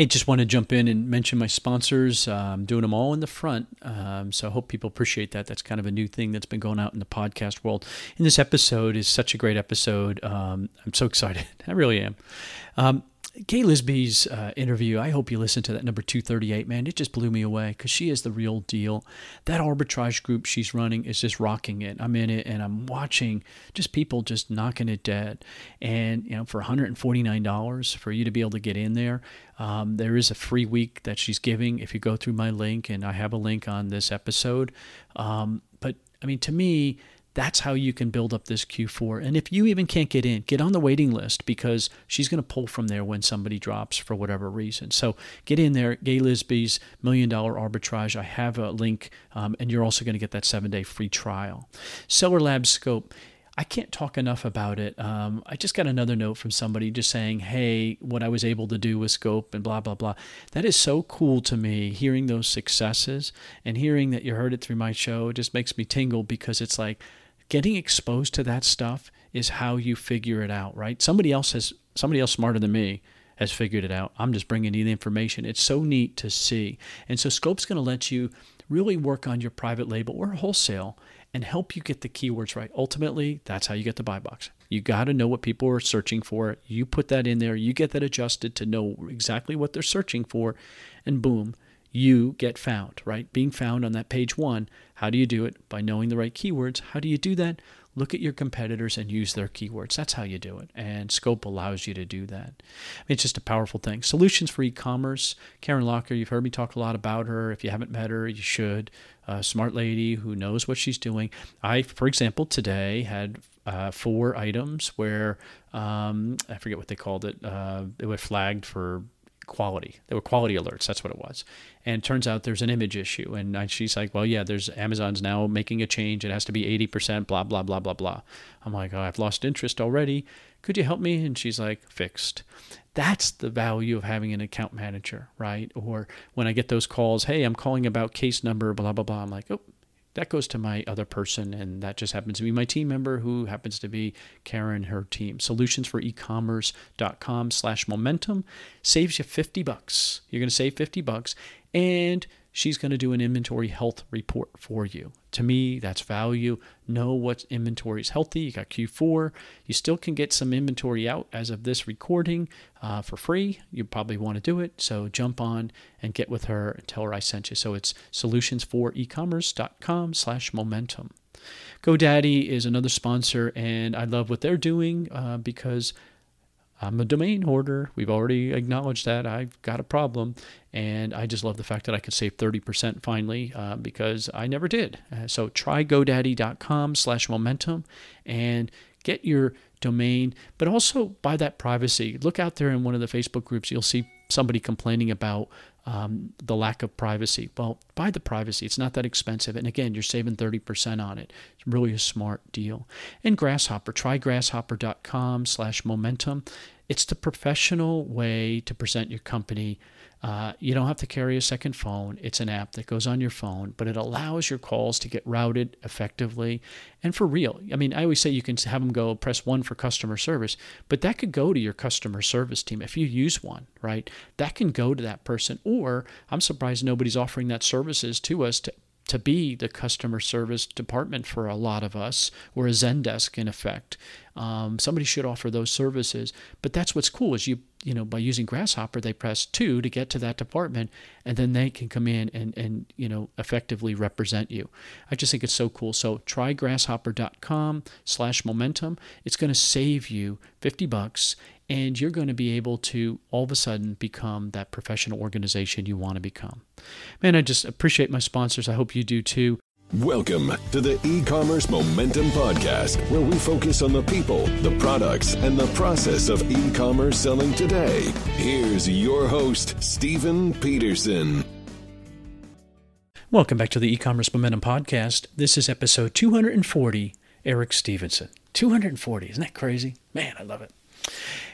Hey, just want to jump in and mention my sponsors. I'm doing them all in the front, so I hope people appreciate that. That's kind of a new thing that's been going out in the podcast world. And this episode is such a great episode. I'm so excited. I really am. Gay Lisby's interview, I hope you listen to that, number 238, man. It just blew me away because she is the real deal. That arbitrage group she's running is just rocking it. I'm in it, and I'm watching just people just knocking it dead. And, you know, for $149 for you to be able to get in there, there is a free week that she's giving if you go through my link, and I have a link on this episode. But, I mean, to me, that's how you can build up this Q4. And if you even can't get in, get on the waiting list because she's going to pull from there when somebody drops for whatever reason. So get in there, Gay Lisby's $1 Million Arbitrage. I have a link, and you're also going to get that 7-day free trial. Seller Lab Scope. I can't talk enough about it. I just got another note from somebody just saying, hey, what I was able to do with Scope and blah, blah, blah. That is so cool to me, hearing those successes and hearing that you heard it through my show. It just makes me tingle because it's like getting exposed to that stuff is how you figure it out, right? Somebody else smarter than me has figured it out. I'm just bringing you the information. It's so neat to see. And so Scope's going to let you really work on your private label or wholesale and help you get the keywords right. Ultimately, that's how you get the buy box. You got to know what people are searching for. You put that in there. You get that adjusted to know exactly what they're searching for, and boom, you get found, right? Being found on that page one. How do you do it? By knowing the right keywords. How do you do that? Look at your competitors and use their keywords. That's how you do it. And Scope allows you to do that. I mean, it's just a powerful thing. Solutions for e-commerce. Karen Locker, you've heard me talk a lot about her. If you haven't met her, you should. A smart lady who knows what she's doing. I, for example, today had 4 items where, I forget what they called it. They were flagged for quality. They were quality alerts. That's what it was. And it turns out there's an image issue. And she's like, well, yeah, there's Amazon's now making a change. It has to be 80%, blah, blah, blah, blah, blah. I'm like, oh, I've lost interest already. Could you help me? And she's like, fixed. That's the value of having an account manager, right? Or when I get those calls, hey, I'm calling about case number, blah, blah, blah. I'm like, oh, that goes to my other person, and that just happens to be my team member who happens to be Karen, her team. Solutionsforecommerce.com/momentum saves you $50. You're going to save $50, and she's going to do an inventory health report for you. To me, that's value. Know what inventory is healthy. You got Q4. You still can get some inventory out as of this recording for free. You probably want to do it. So jump on and get with her and tell her I sent you. So it's solutionsforecommerce.com/momentum. GoDaddy is another sponsor, and I love what they're doing because I'm a domain hoarder. We've already acknowledged that. I've got a problem. And I just love the fact that I could save 30% finally because I never did. So try GoDaddy.com/momentum and get your domain, but also buy that privacy. Look out there in one of the Facebook groups. You'll see somebody complaining about the lack of privacy. Well, buy the privacy. It's not that expensive. And again, you're saving 30% on it. It's really a smart deal. And Grasshopper, try grasshopper.com/momentum. It's the professional way to present your company. You don't have to carry a second phone. It's an app that goes on your phone, but it allows your calls to get routed effectively and for real. I mean, I always say you can have them go press 1 for customer service, but that could go to your customer service team if you use one, right? That can go to that person. Or I'm surprised nobody's offering that services to us to be the customer service department for a lot of us. We're a Zendesk in effect. Somebody should offer those services. But that's what's cool is you by using Grasshopper, they press 2 to get to that department, and then they can come in and effectively represent you. I just think it's so cool. So try grasshopper.com/momentum. It's going to save you $50, and you're going to be able to all of a sudden become that professional organization you want to become. Man, I just appreciate my sponsors. I hope you do too. Welcome to the E-Commerce Momentum Podcast, where we focus on the people, the products, and the process of e-commerce selling today. Here's your host, Stephen Peterson. Welcome back to the E-Commerce Momentum Podcast. This is episode 240, Eric Stevenson. 240, isn't that crazy? Man, I love it.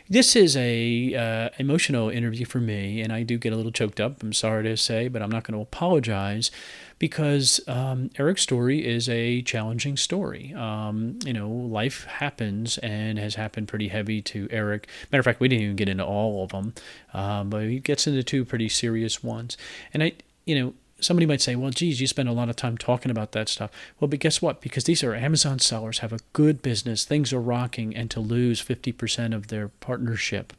This is a emotional interview for me, and I do get a little choked up. I'm sorry to say, but I'm not going to apologize because Eric's story is a challenging story. Life happens and has happened pretty heavy to Eric. Matter of fact, we didn't even get into all of them, but he gets into two pretty serious ones. And somebody might say, well, geez, you spend a lot of time talking about that stuff. Well, but guess what? Because these are Amazon sellers, have a good business, things are rocking, and to lose 50% of their partnership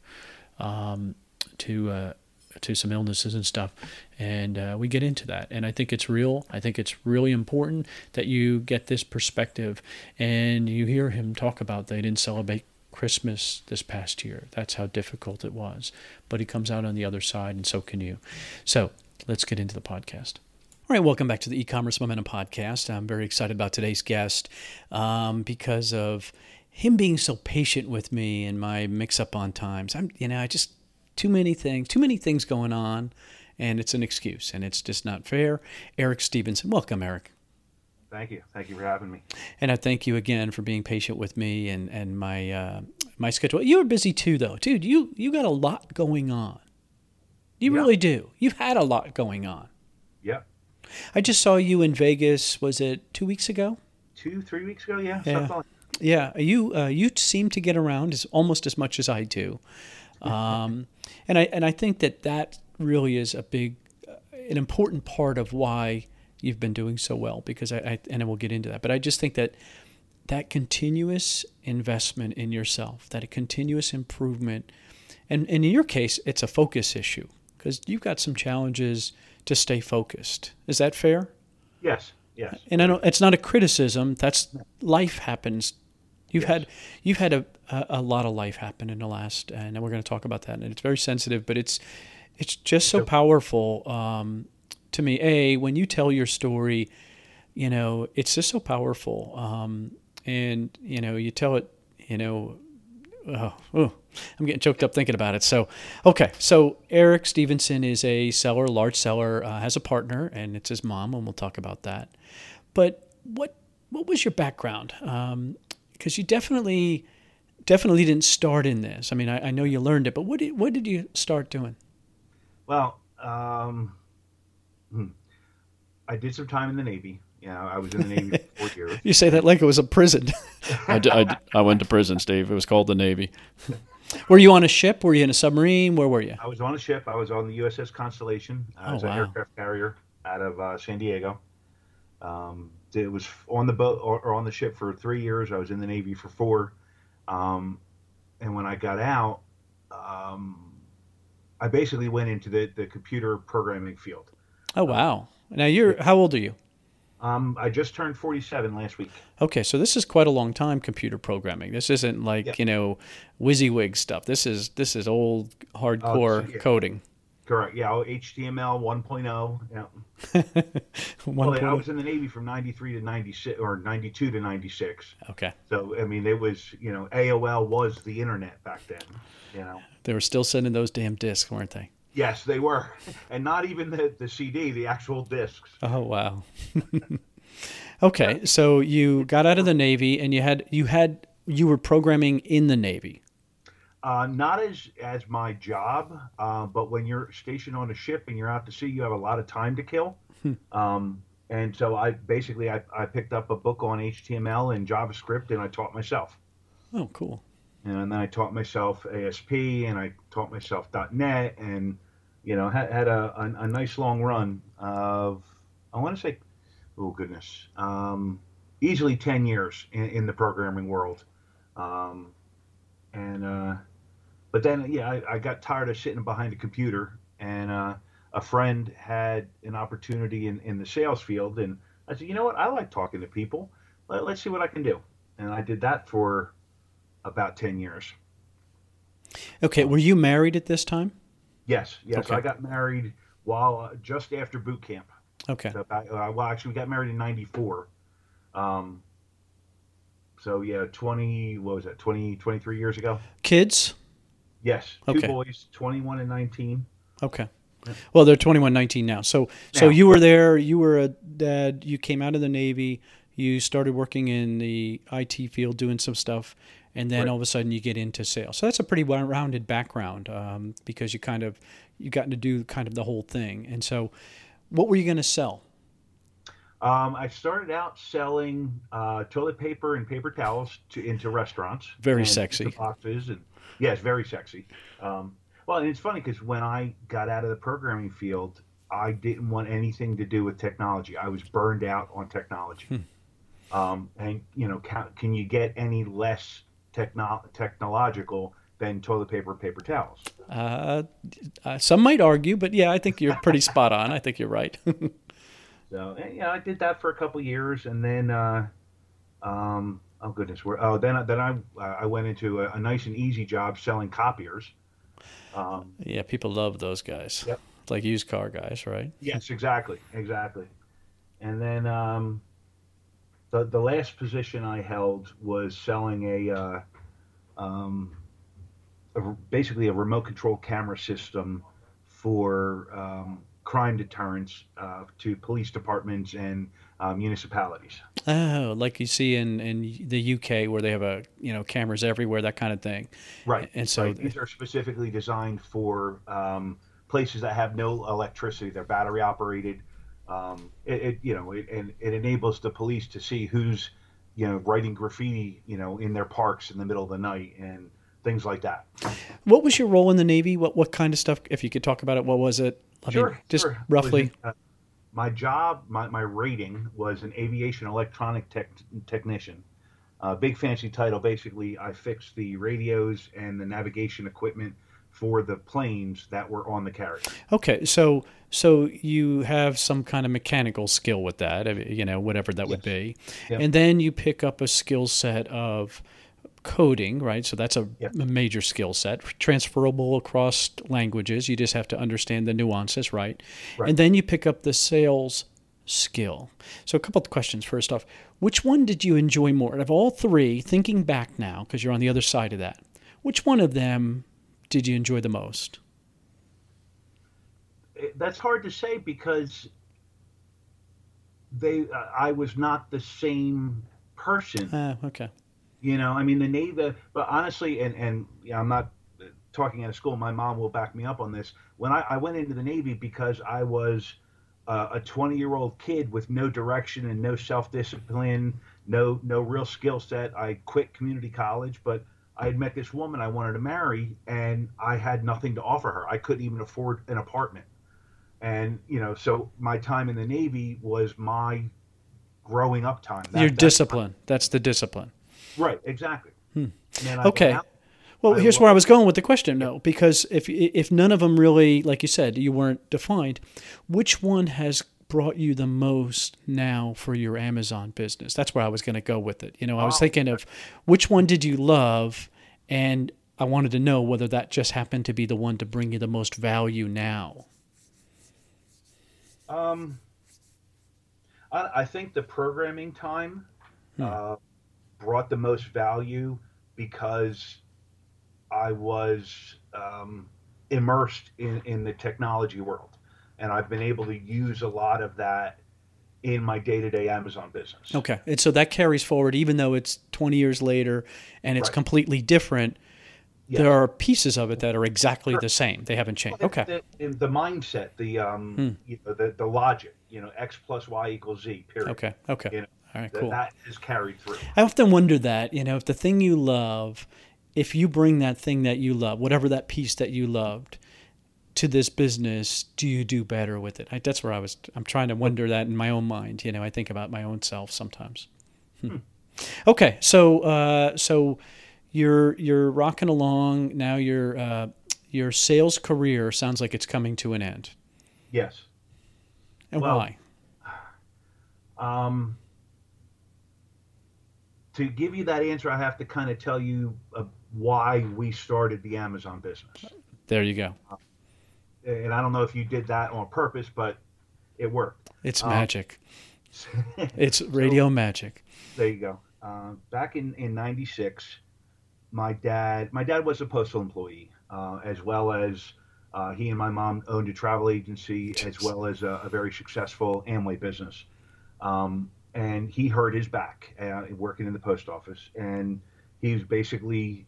to some illnesses and stuff. And we get into that. And I think it's real. I think it's really important that you get this perspective. And you hear him talk about they didn't celebrate Christmas this past year. That's how difficult it was. But he comes out on the other side, and so can you. So let's get into the podcast. All right, welcome back to the E-commerce Momentum Podcast. I'm very excited about today's guest because of him being so patient with me and my mix-up on times. I just too many things going on, and it's an excuse, and it's just not fair. Eric Stevenson, welcome, Eric. Thank you for having me. And I thank you again for being patient with me and my schedule. You were busy too, though, dude. You got a lot going on. You really do. You've had a lot going on. Yep. I just saw you in Vegas. Was it 2 weeks ago? 3 weeks ago, yeah. Yeah. You seem to get around almost as much as I do, and I think that really is an important part of why you've been doing so well. Because I will get into that, but I just think that continuous investment in yourself, that a continuous improvement, and in your case, it's a focus issue. Because you've got some challenges to stay focused. Is that fair? Yes. And I know it's not a criticism. That's life happens. You've had a lot of life happen in the last, and we're going to talk about that. And it's very sensitive, but it's just so powerful to me. When you tell your story, it's just so powerful. And you tell it, I'm getting choked up thinking about it. So Eric Stevenson is a seller, large seller, has a partner, and it's his mom, and we'll talk about that. But what was your background? Because you definitely didn't start in this. I mean, I know you learned it, but what did you start doing? Well, I did some time in the Navy. I was in the Navy for 4 years. You say that like it was a prison. I went to prison, Steve. It was called the Navy. Were you on a ship? Were you in a submarine? Where were you? I was on a ship. I was on the USS Constellation. I was an aircraft carrier out of San Diego. It was on the boat or on the ship for 3 years. I was in the Navy for 4. And when I got out, I basically went into the computer programming field. Oh, wow. Now, how old are you? I just turned 47 last week. Okay, so this is quite a long time computer programming. This isn't like, WYSIWYG stuff. This is old hardcore coding. Correct. Yeah, HTML 1.0. Yeah. Well, I was in the Navy from 93 to 96 or 92 to 96. Okay. So, I mean, it was, AOL was the internet back then, They were still sending those damn discs, weren't they? Yes, they were. And not even the CD, the actual discs. Oh, wow. Okay, so you got out of the Navy and you were programming in the Navy. Not as my job, but when you're stationed on a ship and you're out to sea, you have a lot of time to kill. And so I picked up a book on HTML and JavaScript, and I taught myself. Oh, cool. And then I taught myself ASP, and I taught myself .NET, and had a nice long run of, I want to say, oh goodness, easily 10 years in the programming world. But then, I got tired of sitting behind a computer, and a friend had an opportunity in the sales field, and I said, you know what, I like talking to people. Let's see what I can do. And I did that for about 10 years. Okay, were you married at this time? Yes. Okay. I got married while just after boot camp. Okay. So actually, we got married in 94. So yeah, 23 years ago. Kids? Yes, two boys, 21 and 19. Okay. Well, they're 21, 19 now. So you were there. You were a dad. You came out of the Navy. You started working in the IT field, doing some stuff, and then Right. all of a sudden you get into sales. So that's a pretty well-rounded background, because you got to do kind of the whole thing. And so, what were you going to sell? I started out selling toilet paper and paper towels into restaurants Very and pizza sexy. boxes, and yeah, it's very sexy. Well, and it's funny because when I got out of the programming field, I didn't want anything to do with technology. I was burned out on technology. And can you get any less technological than toilet paper and paper towels? Some might argue, but yeah, I think you're pretty spot on. I think you're right. So yeah, I did that for a couple years, and then oh goodness, I went into a nice and easy job selling copiers. Yeah, people love those guys. Yep. Like used car guys, right? Yes, exactly, exactly. And then the last position I held was selling basically a remote control camera system for crime deterrence to police departments and municipalities. Oh, like you see in the UK where they have cameras everywhere, that kind of thing. Right. And so Right. These are specifically designed for places that have no electricity. They're battery operated. It enables the police to see who's writing graffiti in their parks in the middle of the night and things like that. what was your role in the Navy? What kind of stuff, if you could talk about it, what was it? I mean, just Sure. roughly. My job, my rating was an aviation electronic technician. Big fancy title. Basically, I fixed the radios and the navigation equipment for the planes that were on the carrier. Okay, so you have some kind of mechanical skill with that, whatever that would be. Yep. And then you pick up a skill set of coding, right? So that's a Yep. major skill set, transferable across languages. You just have to understand the nuances, right? Right. And then you pick up the sales skill. So a couple of questions. First off, which one did you enjoy more? Out of all three, thinking back now, because you're on the other side of that, which one of them did you enjoy the most? That's hard to say because I was not the same person. Okay. I mean, the Navy, but honestly, and I'm not talking out of school, my mom will back me up on this. When I went into the Navy because I was a 20-year-old kid with no direction and no self-discipline, no real skill set. I quit community college, but I had met this woman I wanted to marry, and I had nothing to offer her. I couldn't even afford an apartment. And, so my time in the Navy was my growing up time. Your discipline. That's the discipline. Right, exactly. And then I Okay. went out. Well, here's where I was going with the question, though, because if none of them really, like you said, you weren't defined, which one has brought you the most now for your Amazon business? That's where I was going to go with it. I was thinking of which one did you love, and I wanted to know whether that just happened to be the one to bring you the most value now. I think the programming time brought the most value because I was immersed in the technology world, and I've been able to use a lot of that in my day-to-day Amazon business. Okay, and so that carries forward even though it's 20 years later and it's Right. completely different. Yes. There are pieces of it that are exactly the same. They haven't changed. Okay. The mindset, the logic, X plus Y equals Z. Period. Okay. All right, cool. That is carried through. I often wonder that, if the thing you love, if you bring that thing that you love, whatever that piece that you loved, to this business, do you do better with it? That's where I'm trying to wonder that in my own mind. I think about my own self sometimes. Okay, so you're rocking along now. Your sales career sounds like it's coming to an end. Yes. And Well, why? To give you that answer, I have to kind of tell you why we started the Amazon business. There you go. And I don't know if you did that on purpose, but it worked. It's magic. It's radio magic. There you go. Back in 96, my dad was a postal employee, as well as he and my mom owned a travel agency, as well as a very successful Amway business. And he hurt his back working in the post office. And he was basically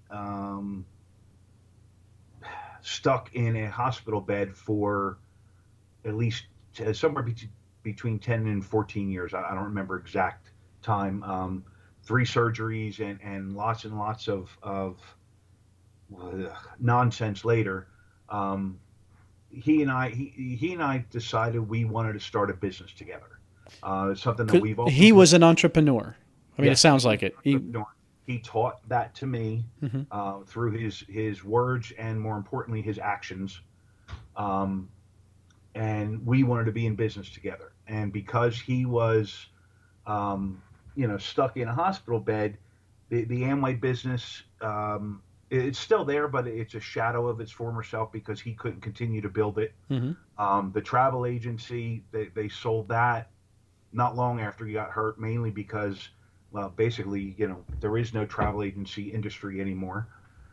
stuck in a hospital bed for at least somewhere between 10 and 14 years. I don't remember exact time. 3 surgeries and lots of nonsense later. He and I decided we wanted to start a business together. It's something that we've always. He was an entrepreneur. I mean, Yes, it sounds like it. he taught that to me through his words and, more importantly, his actions. And we wanted to be in business together. And because he was, stuck in a hospital bed, the Amway business, it's still there, but it's a shadow of its former self because he couldn't continue to build it. The travel agency, they sold that not long after he got hurt, mainly because, well, basically, there is no travel agency industry anymore.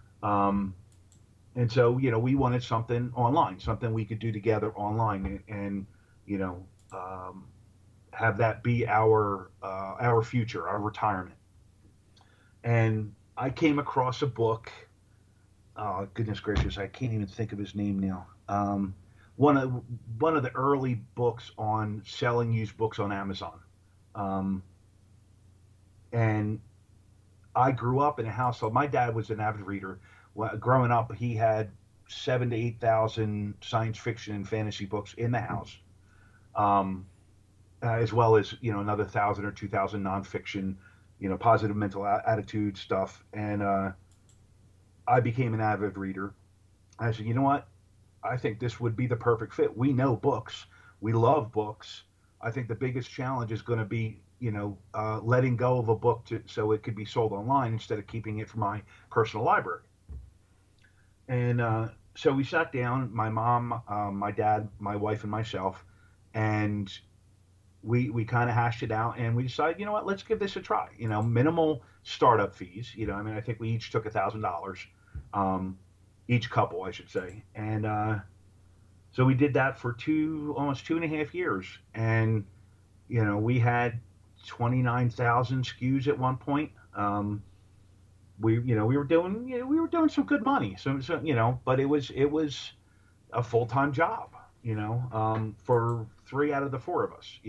And so, we wanted something online, something we could do together online and have that be our future, our retirement. And I came across a book. Oh, goodness gracious, I can't even think of his name now. One of the early books on selling used books on Amazon. And I grew up in a household. My dad was an avid reader. Growing up, he had 7,000 to 8,000 science fiction and fantasy books in the house, as well as another 1,000 or 2,000 nonfiction, positive mental attitude stuff. And I became an avid reader. I said, you know what? I think this would be the perfect fit. We know books. We love books. I think the biggest challenge is going to be, letting go of a book so it could be sold online instead of keeping it for my personal library. And so we sat down, my mom, my dad, my wife, and myself, and we kind of hashed it out, and we decided, let's give this a try. Minimal startup fees. I think we each took $1,000, each couple, I should say. And so we did that for almost 2.5 years, and we had 29,000 SKUs at one point. We were doing some good money. So but it was a full-time job. For 3 out of the 4 of us.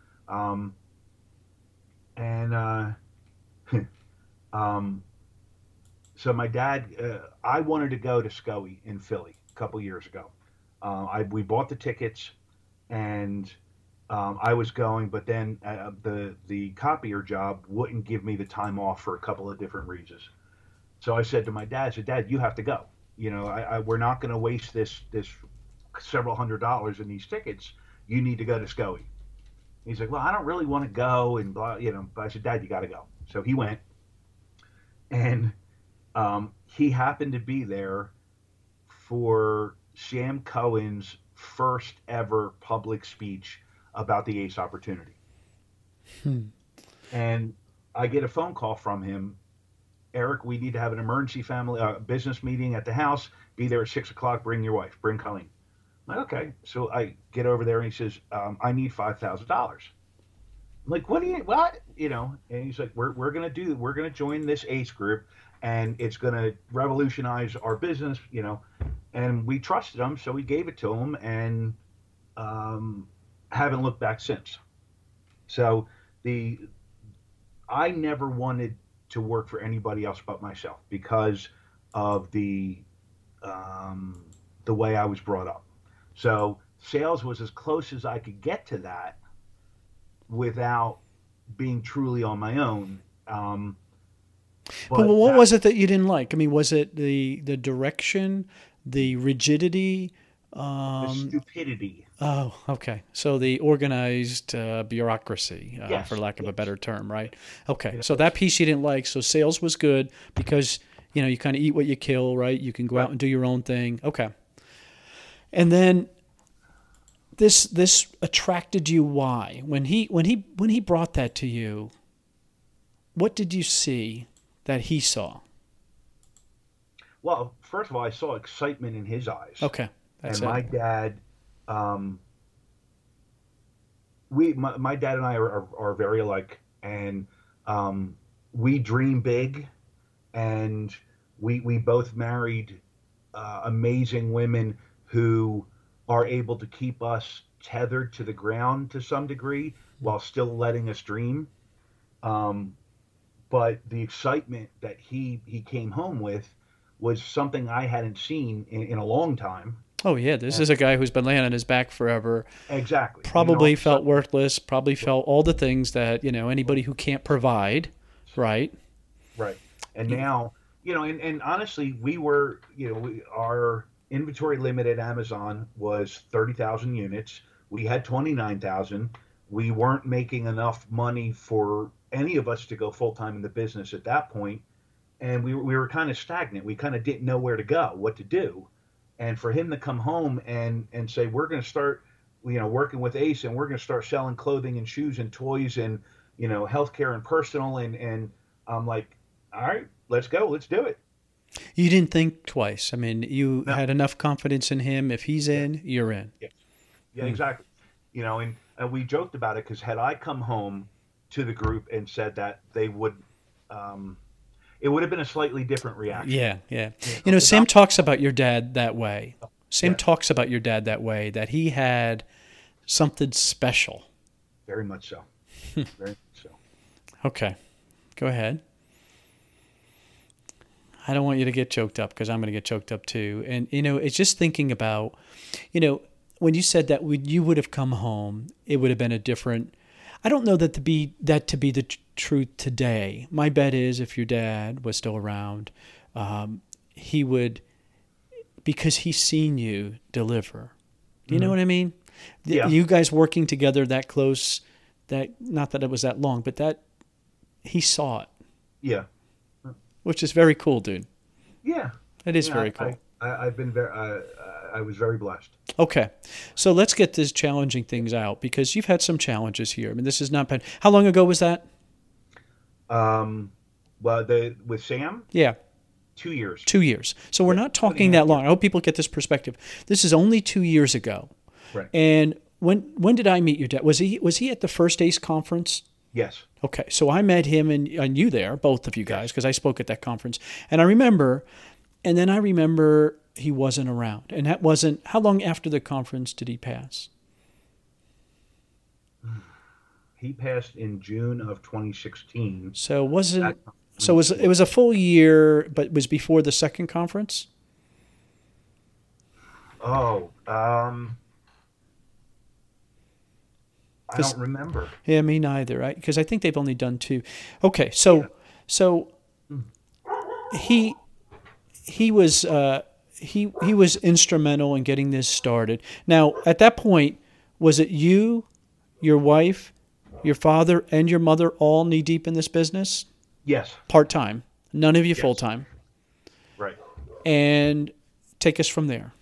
So my dad, I wanted to go to SCOE in Philly a couple years ago. We bought the tickets, and I was going, but then the copier job wouldn't give me the time off for a couple of different reasons. So I said to my dad, Dad, you have to go. We're not going to waste this several $100s in these tickets. You need to go to SCOE. He's like, well, I don't really want to go, and blah, But I said, Dad, you got to go. So he went, and he happened to be there for Sam Cohen's first ever public speech about the ACE opportunity. And I get a phone call from him. Eric, we need to have an emergency family business meeting at the house. Be there at 6:00. Bring your wife. Bring Colleen. I'm like, okay. So I get over there, and he says, I need $5,000. I'm like, what? And he's like, we're going to join this ACE group, and it's going to revolutionize our business, and we trusted him. So we gave it to him, and haven't looked back since. So I never wanted to work for anybody else but myself because of the way I was brought up. So sales was as close as I could get to that without being truly on my own. But what was it that you didn't like? I mean, was it the direction, the rigidity? The stupidity. Oh, okay. So the organized bureaucracy, yes, for lack of a better term, right? Okay. Yes. So that piece you didn't like. So sales was good because, you kind of eat what you kill, right? You can go out and do your own thing. Okay. And then this attracted you. Why? When he brought that to you, what did you see that he saw? Well, first of all, I saw excitement in his eyes. Okay. My dad, my dad and I are very alike, and we dream big, and we both married amazing women who are able to keep us tethered to the ground to some degree while still letting us dream. Um, but the excitement that he came home with was something I hadn't seen in a long time. Oh yeah, this And is a guy who's been laying on his back forever. exactly, and all Probably of a felt sudden, worthless. Probably felt all the things that anybody who can't provide, right? right. And now, and honestly, we were, our inventory limit at Amazon was 30,000 units. We had 29,000. We weren't making enough money for any of us to go full time in the business at that point, and we were kind of stagnant. We kind of didn't know where to go, what to do. And for him to come home and say, we're going to start, working with Ace, and we're going to start selling clothing and shoes and toys and, healthcare and personal. And I'm like, all right, let's go. Let's do it. You didn't think twice. I mean, you No. had enough confidence in him. If he's Yeah. in, you're in. Yeah. Yeah, exactly. And we joked about it because had I come home to the group and said that, they would, it would have been a slightly different reaction. Yeah, yeah. You know, Sam without- talks about your dad that way. Sam Yeah. talks about your dad that way, that he had something special. Very much so. Very much so. Okay, go ahead. I don't want you to get choked up because I'm going to get choked up too. And, it's just thinking about, when you said that you would have come home, it would have been a different. I don't know that to be the truth today. My bet is if your dad was still around, he would, because he's seen you deliver. You know what I mean? Yeah. You guys working together that close, that not that it was that long, but that he saw it, Yeah. which is very cool, dude. Yeah. It is Yeah, very cool. I've been very, I was very blessed. Okay, so let's get these challenging things out because you've had some challenges here. I mean, this has not been. How long ago was that? Well, with Sam, Yeah, 2 years. 2 years. So we're not talking that long. I hope people get this perspective. This is only 2 years ago. Right. And when did I meet your dad? Was he at the first ACE conference? Yes. Okay, so I met him and you there, both of you guys, because I spoke at that conference. And I remember he wasn't around. And that wasn't, how long after the conference did he pass? He passed in June of 2016. So it was a full year, but it was before the second conference? Oh, I don't remember. Yeah, me neither, right? Because I think they've only done 2. Okay, so he was he was instrumental in getting this started. Now, at that point, was it you, your wife, your father, and your mother all knee deep in this business? Yes. Part time. None of you Yes. full time. Right. And take us from there.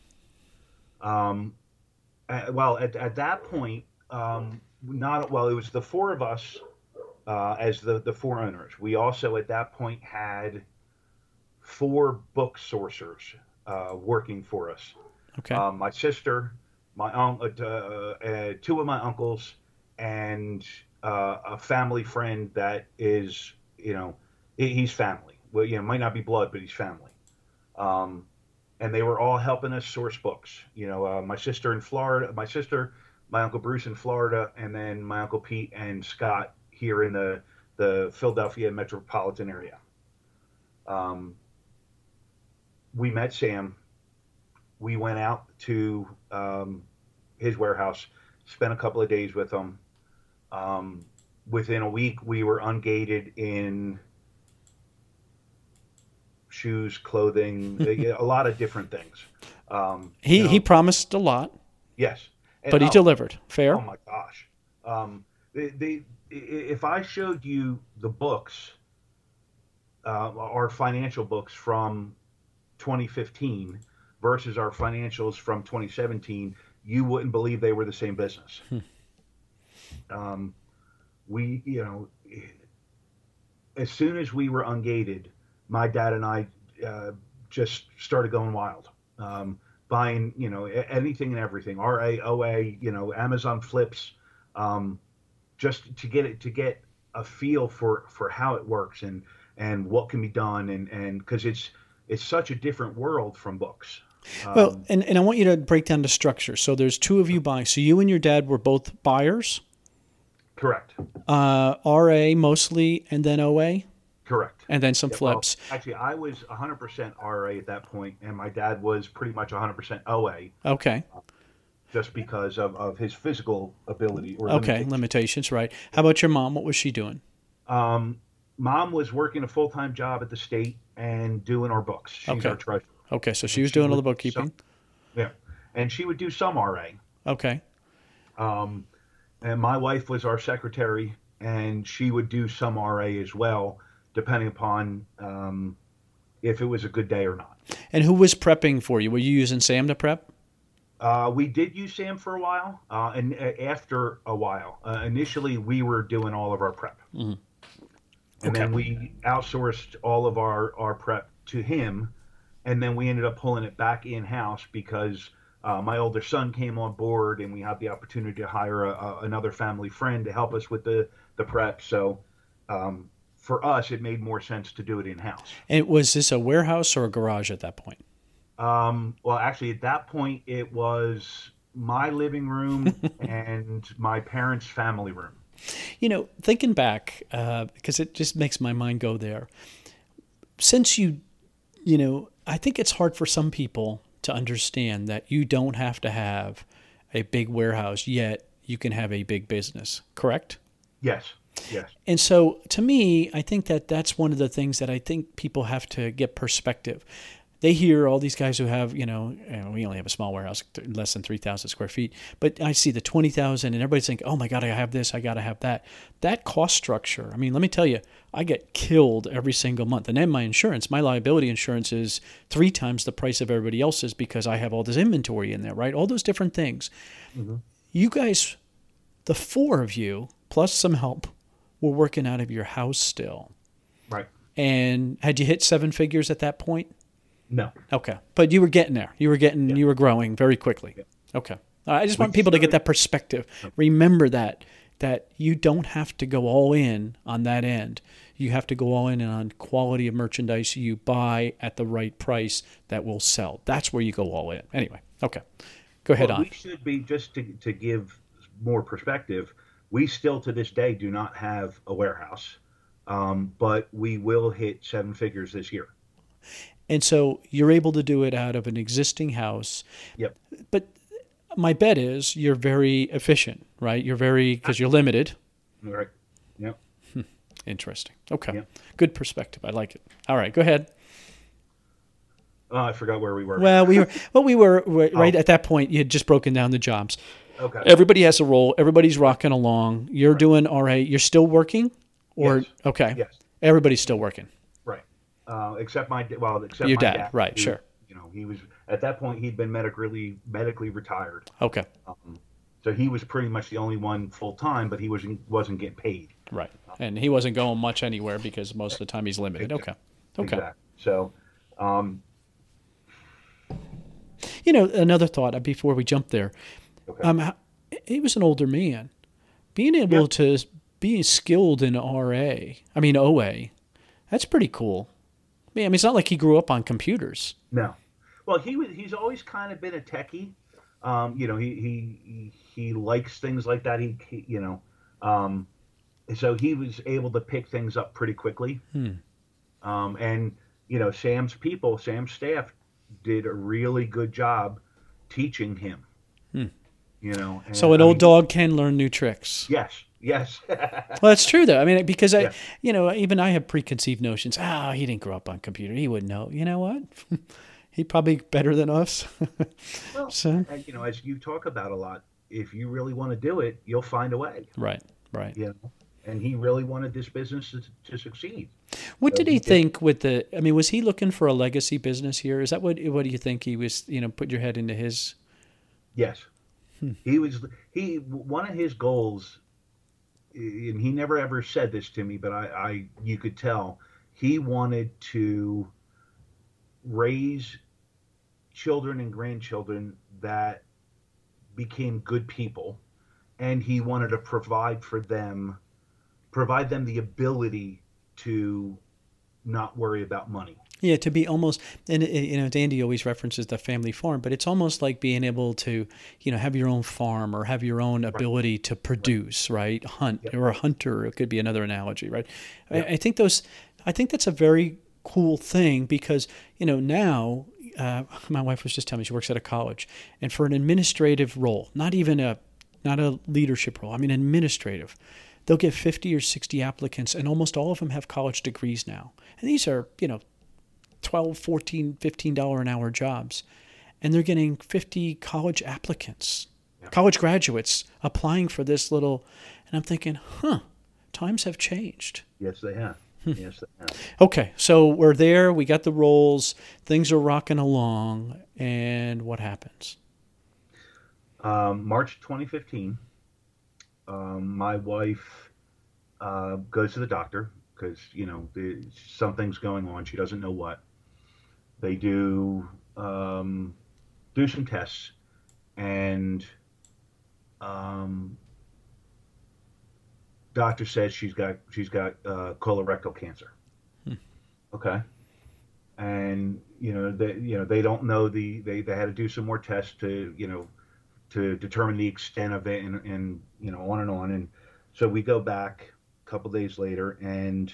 Well, at that point, it was the 4 of us as the 4 owners. We also at that point had 4 book sourcers working for us. Okay. My sister, my 2 of my uncles, and a family friend that is, he's family. Well, might not be blood, but he's family. And they were all helping us source books. My sister in Florida, my Uncle Bruce in Florida, and then my Uncle Pete and Scott here in the Philadelphia metropolitan area. We met Sam. We went out to his warehouse, spent a couple of days with him. Within a week, we were ungated in shoes, clothing, a lot of different things. He promised a lot, Yes. And, but he delivered. Fair? Oh my gosh. If I showed you the books, our financial books from 2015 versus our financials from 2017, you wouldn't believe they were the same business. We, as soon as we were ungated, my dad and I just started going wild. Buying, anything and everything, RA, OA, Amazon flips, just to get a feel for how it works and and what can be done, and because it's such a different world from books. Well, and I want you to break down the structure. So there's two of you buying. So you and your dad were both buyers? Correct. RA mostly, and then OA? Correct. And then some Yeah, flips. well, actually, I was 100% RA at that point, and my dad was pretty much 100% OA, Okay. just because of his physical ability or Okay. Limitations, right. How about your mom? What was she doing? Mom was working a full-time job at the state and doing our books. She's Okay. our treasurer. Okay. So she was doing all the would do bookkeeping. Yeah, and she would do some RA. Okay. And my wife was our secretary, and she would do some RA as well, depending upon if it was a good day or not. And who was prepping for you? Were you using Sam to prep? We did use Sam for a while, and after a while. Initially, we were doing all of our prep. Mm-hmm. And then we outsourced all of our prep to him, and then we ended up pulling it back in-house because my older son came on board, and we had the opportunity to hire another family friend to help us with the prep. So for us, it made more sense to do it in-house. And was this a warehouse or a garage at that point? Well, actually, at that point, it was my living room and my parents' family room. You know, thinking back, because it just makes my mind go there. Since you know, I think it's hard for some people to understand that you don't have to have a big warehouse, yet you can have a big business, correct? Yes, yes. And so to me, I think that that's one of the things that I think people have to get perspective. They hear all these guys who have, we only have a small warehouse, less than 3,000 square feet, but I see the 20,000 and everybody's thinking, oh my God, I have this, I got to have that. That cost structure, I mean, let me tell you, I get killed every single month. And then my insurance, my liability insurance is 3 times the price of everybody else's because I have all this inventory in there, right? All those different things. Mm-hmm. You guys, the 4 of you, plus some help, were working out of your house still. Right. And had you hit 7 figures at that point? No. Okay. But you were getting there. You were growing very quickly. Yeah. Okay. I just want people to get that perspective. Remember that you don't have to go all in on that end. You have to go all in on quality of merchandise you buy at the right price that will sell. That's where you go all in. Anyway. Okay. Go ahead on. We should be, just to give more perspective, we still to this day do not have a warehouse, but we will hit 7 figures this year. And so you're able to do it out of an existing house. Yep. But my bet is you're very efficient, right? Because you're limited. Right. Yep. Interesting. Okay. Yep. Good perspective. I like it. All right. Go ahead. I forgot where we were. Well, we were right at that point. You had just broken down the jobs. Okay. Everybody has a role. Everybody's rocking along. You're doing all right. You're still working? Yes. Okay. Yes. Everybody's still working. Except your my dad. Dad. Right. Who, sure. He was at that point. He'd been medically retired. Okay. So he was pretty much the only one full time, but he wasn't getting paid. Right. And he wasn't going much anywhere because most of the time he's limited. Okay. Exactly. So, another thought before we jump there. Okay. He was an older man. Being able to be skilled in OA, that's pretty cool. I mean, it's not like he grew up on computers. No. Well, he's always kind of been a techie. He likes things like that. So he was able to pick things up pretty quickly. And Sam's staff did a really good job teaching him. And, so an old dog can learn new tricks. Yes. Well, that's true though. I mean, because even I have preconceived notions. He didn't grow up on computer. He wouldn't know. You know what? He probably better than us. Well, so, as you talk about a lot, if you really want to do it, you'll find a way. Right. And he really wanted this business to succeed. What did he think with was he looking for a legacy business here? Is that what do you think he was, put your head into his? Yes. One of his goals, and he never ever said this to me, but you could tell, he wanted to raise children and grandchildren that became good people, and he wanted to provide them the ability to not worry about money. Yeah, to be almost, and Andy always references the family farm, but it's almost like being able to, have your own farm or have your own ability to produce, right? Hunt, Yep. or a hunter, it could be another analogy, right? Yep. I think that's a very cool thing because, now, my wife was just telling me she works at a college, and for an administrative role, not a leadership role, I mean administrative, they'll get 50 or 60 applicants, and almost all of them have college degrees now. And these are, $12, $14, $15 an hour jobs. And they're getting 50 college applicants, college graduates applying for this little, and I'm thinking, times have changed. Yes, they have. Yes, they have. Okay, so we're there, we got the roles, things are rocking along, and what happens? March 2015, my wife goes to the doctor because, something's going on. She doesn't know what. They do some tests, and doctor says she's got colorectal cancer. Okay. And they don't know they had to do some more tests to determine the extent of it, and on and on. And so we go back a couple days later, and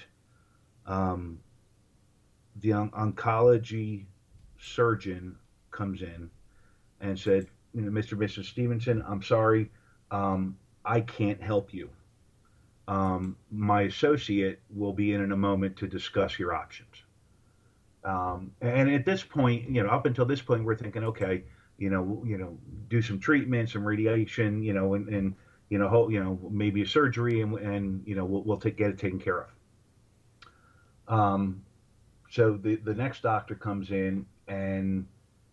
the oncology surgeon comes in and said, Mr. and Mrs. Stevenson, I'm sorry, I can't help you. My associate will be in a moment to discuss your options. And at this point, up until this point, we're thinking, okay, do some treatment, some radiation, and maybe a surgery, and we'll get it taken care of. So the next doctor comes in and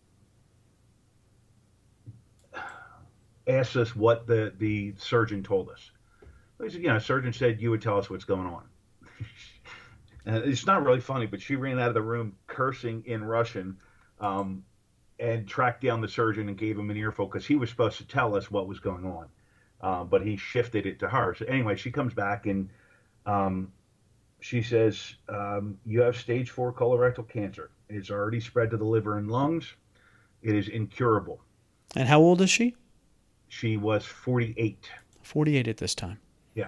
asks us what the surgeon told us. He said, surgeon said you would tell us what's going on. And it's not really funny, but she ran out of the room cursing in Russian, and tracked down the surgeon and gave him an earful because he was supposed to tell us what was going on, but he shifted it to her. So anyway, she comes back and she says, you have stage 4 colorectal cancer. It's already spread to the liver and lungs. It is incurable. And how old is she? She was 48. 48 at this time. Yeah.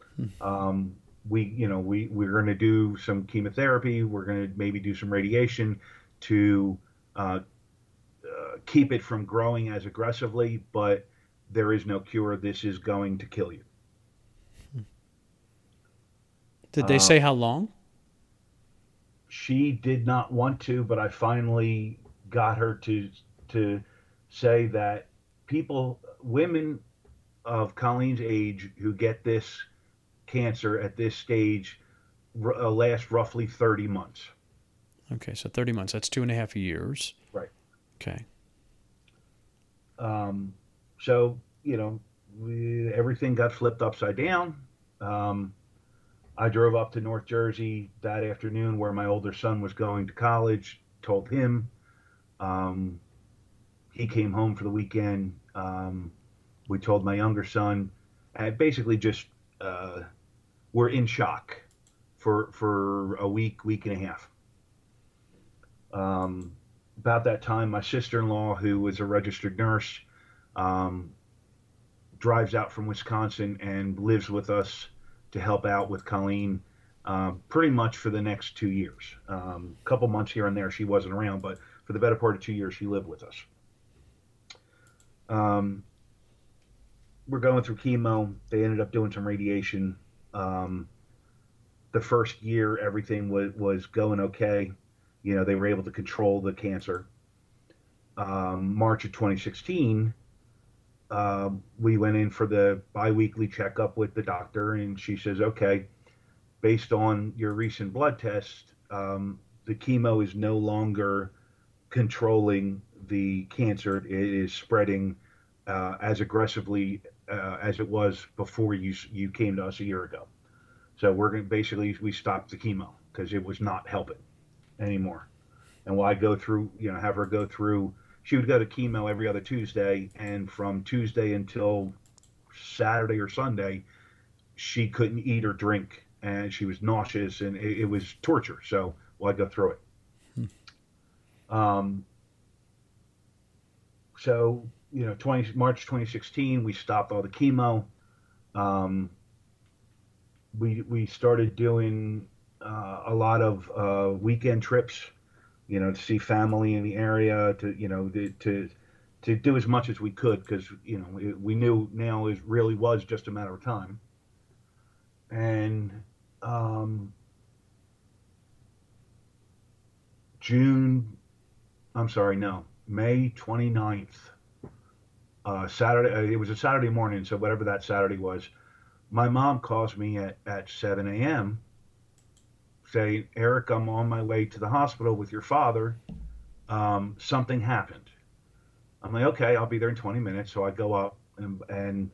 We're going to do some chemotherapy. We're going to maybe do some radiation to keep it from growing as aggressively, but there is no cure. This is going to kill you. Did they say how long? She did not want to, but I finally got her to say that women of Colleen's age who get this cancer at this stage last roughly 30 months. Okay, so 30 months. That's 2.5 years. Right. Okay. So, everything got flipped upside down. I drove up to North Jersey that afternoon where my older son was going to college, told him. He came home for the weekend. We told my younger son, and basically just we're in shock for a week and a half. About that time, my sister-in-law, who was a registered nurse, drives out from Wisconsin and lives with us to help out with Colleen pretty much for the next 2 years. A couple months here and there she wasn't around, but for the better part of 2 years she lived with us. We're going through chemo. They ended up doing some radiation. The first year everything was going okay. They were able to control the cancer. March of 2016, we went in for the biweekly checkup with the doctor, and she says, okay, based on your recent blood test, the chemo is no longer controlling the cancer. It is spreading as aggressively as it was before you came to us a year ago. So we stopped the chemo because it was not helping anymore. And while I go through, have her go through, she would go to chemo every other Tuesday, and from Tuesday until Saturday or Sunday, she couldn't eat or drink, and she was nauseous, and it was torture. So while I go through it. So, March 2016, we stopped all the chemo. We started doing a lot of weekend trips, to see family in the area, to do as much as we could, because we knew now it really was just a matter of time. And May 29th, Saturday. It was a Saturday morning, so whatever that Saturday was, my mom calls me at 7 a.m. saying, "Eric, I'm on my way to the hospital with your father. Something happened." I'm like, "Okay, I'll be there in 20 minutes." So I go up, and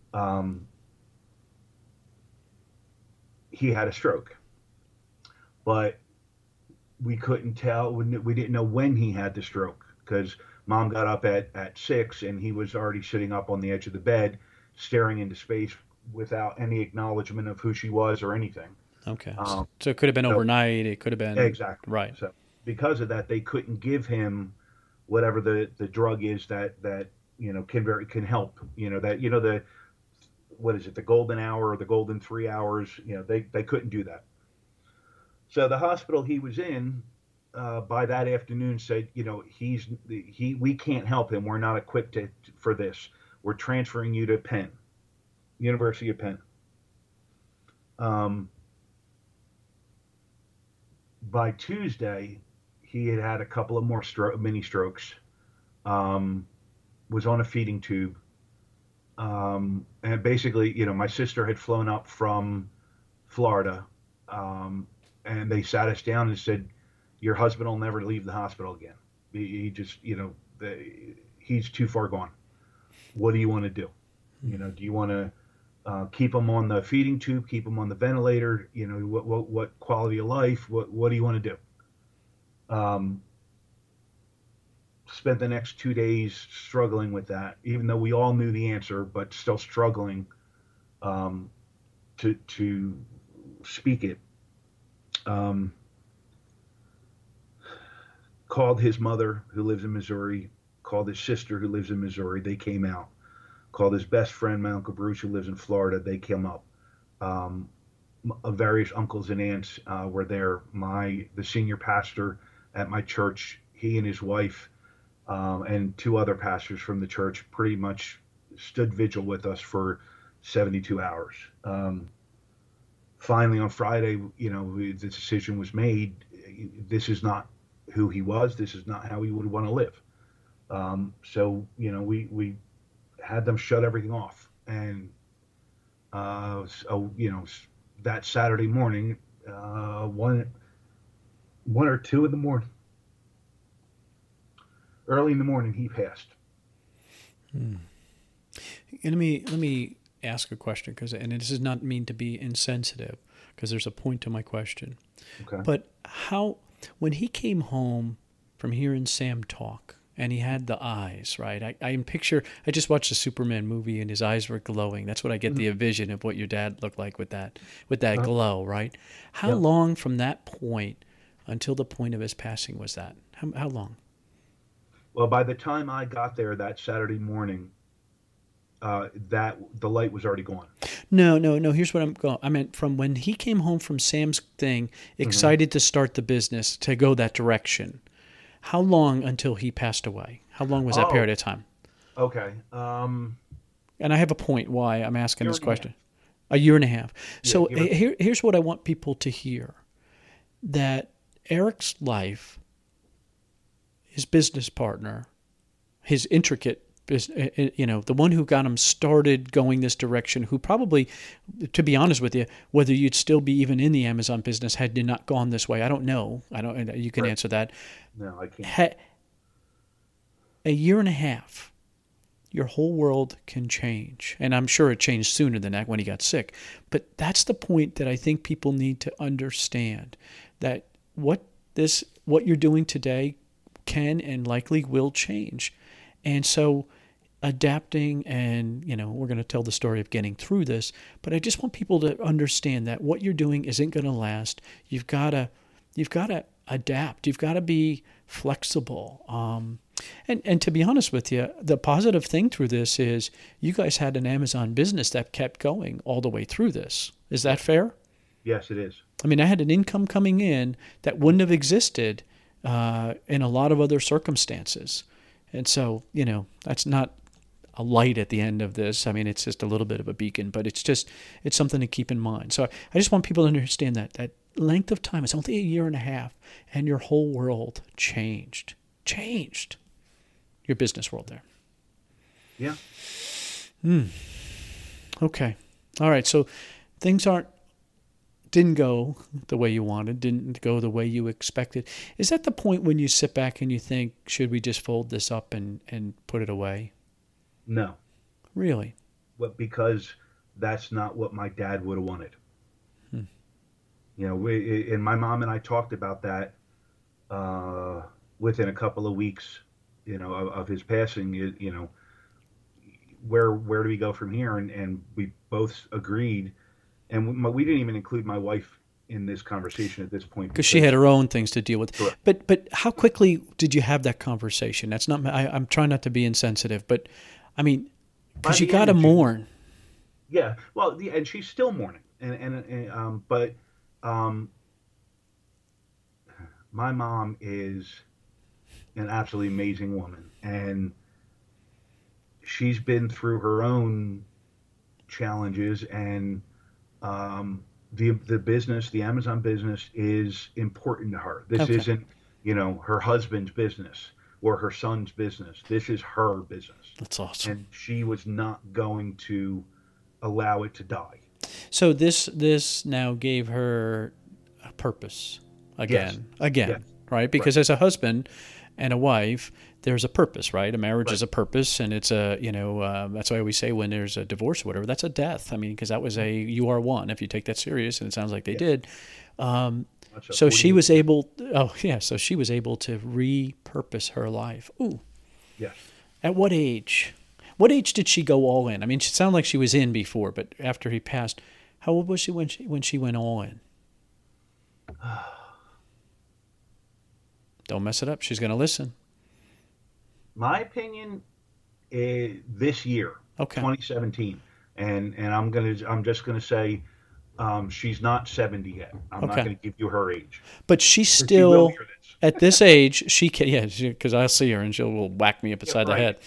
he had a stroke. But we couldn't tell. We didn't know when he had the stroke, because Mom got up at 6, and he was already sitting up on the edge of the bed, staring into space without any acknowledgement of who she was or anything. Okay. So it could have been overnight. It could have been. Exactly. Right. So because of that, they couldn't give him whatever the drug is that can help. What is it? The golden hour or the golden 3 hours? They couldn't do that. So the hospital he was in, by that afternoon, said, we can't help him. We're not equipped for this. We're transferring you to Penn, University of Penn. By Tuesday, he had a couple of more mini strokes. Was on a feeding tube. And basically, my sister had flown up from Florida, and they sat us down and said, "Your husband will never leave the hospital again. He just, he's too far gone. What do you want to do? Do you want to keep him on the feeding tube, keep him on the ventilator? What quality of life? What do you want to do?" Spent the next 2 days struggling with that, even though we all knew the answer, but still struggling to speak it. Called his mother, who lives in Missouri, called his sister, who lives in Missouri. They came out. Called his best friend, my Uncle Bruce, who lives in Florida. They came up. Various uncles and aunts were there. The senior pastor at my church, he and his wife, and 2 other pastors from the church pretty much stood vigil with us for 72 hours. Finally, on Friday, the decision was made. This is not who he was. This is not how he would want to live. So, we had them shut everything off. And, that Saturday morning, 1 or 2 in the morning, early in the morning, he passed. And let me ask a question, and this does not mean to be insensitive, because there's a point to my question. Okay. But when he came home from hearing Sam talk, and he had the eyes, right? I just watched the Superman movie, and his eyes were glowing. That's what I get the vision of what your dad looked like with that glow, right? How long from that point until the point of his passing was that? How long? Well, by the time I got there that Saturday morning, that the light was already gone. No. Here's what I'm going. I meant from when he came home from Sam's thing, excited to start the business, to go that direction. How long until he passed away? How long was that period of time? Okay. And I have a point why I'm asking this question. A year and a half. So here's what I want people to hear. That Eric's life, his business partner, his intricate, the one who got him started going this direction, who probably, to be honest with you, whether you'd still be even in the Amazon business had you not gone this way, I don't know. You can answer that. No, I can't. A year and a half, your whole world can change. And I'm sure it changed sooner than that when he got sick. But that's the point that I think people need to understand, that what you're doing today can and likely will change. And so adapting, and, we're going to tell the story of getting through this, but I just want people to understand that what you're doing isn't going to last. You've got to You've got to adapt. You've got to be flexible. And to be honest with you, the positive thing through this is you guys had an Amazon business that kept going all the way through this. Is that fair? Yes, it is. I mean, I had an income coming in that wouldn't have existed in a lot of other circumstances. And so, that's not a light at the end of this. I mean, it's just a little bit of a beacon, but it's something to keep in mind. So I just want people to understand that length of time, it's only a year and a half, and your whole world changed. Your business world there. Yeah. Okay. All right. So things didn't go the way you wanted, didn't go the way you expected. Is that the point when you sit back and you think, should we just fold this up and put it away? No. Really? Well, because that's not what my dad would have wanted. And my mom and I talked about that within a couple of weeks, of his passing. Where do we go from here? And we both agreed, and we didn't even include my wife in this conversation at this point because she had her own things to deal with. Sure. But how quickly did you have that conversation? That's not. I'm trying not to be insensitive, but I mean, because you got to mourn. Yeah. Well, and she's still mourning, but my mom is an absolutely amazing woman, and she's been through her own challenges, and the business, the Amazon business, is important to her. This isn't, her husband's business or her son's business. This is her business. That's awesome. And she was not going to allow it to die. So this now gave her a purpose again, Yes. right? Because as a husband and a wife, there's a purpose, right? A marriage is a purpose, and it's that's why we say when there's a divorce or whatever, that's a death. I mean, because that was you are one, if you take that serious, and it sounds like they did. So she was able, so she was able to repurpose her life. Ooh. Yes. At what age? What age did she go all in? I mean, it sounded like she was in before, but after he passed, how old was she when she went all in? Don't mess it up. She's going to listen. My opinion is this year, 2017, and I'm just gonna say she's not 70 yet. I'm not going to give you her age. But she's still at this age. She can, because I'll see her and she'll whack me upside the head.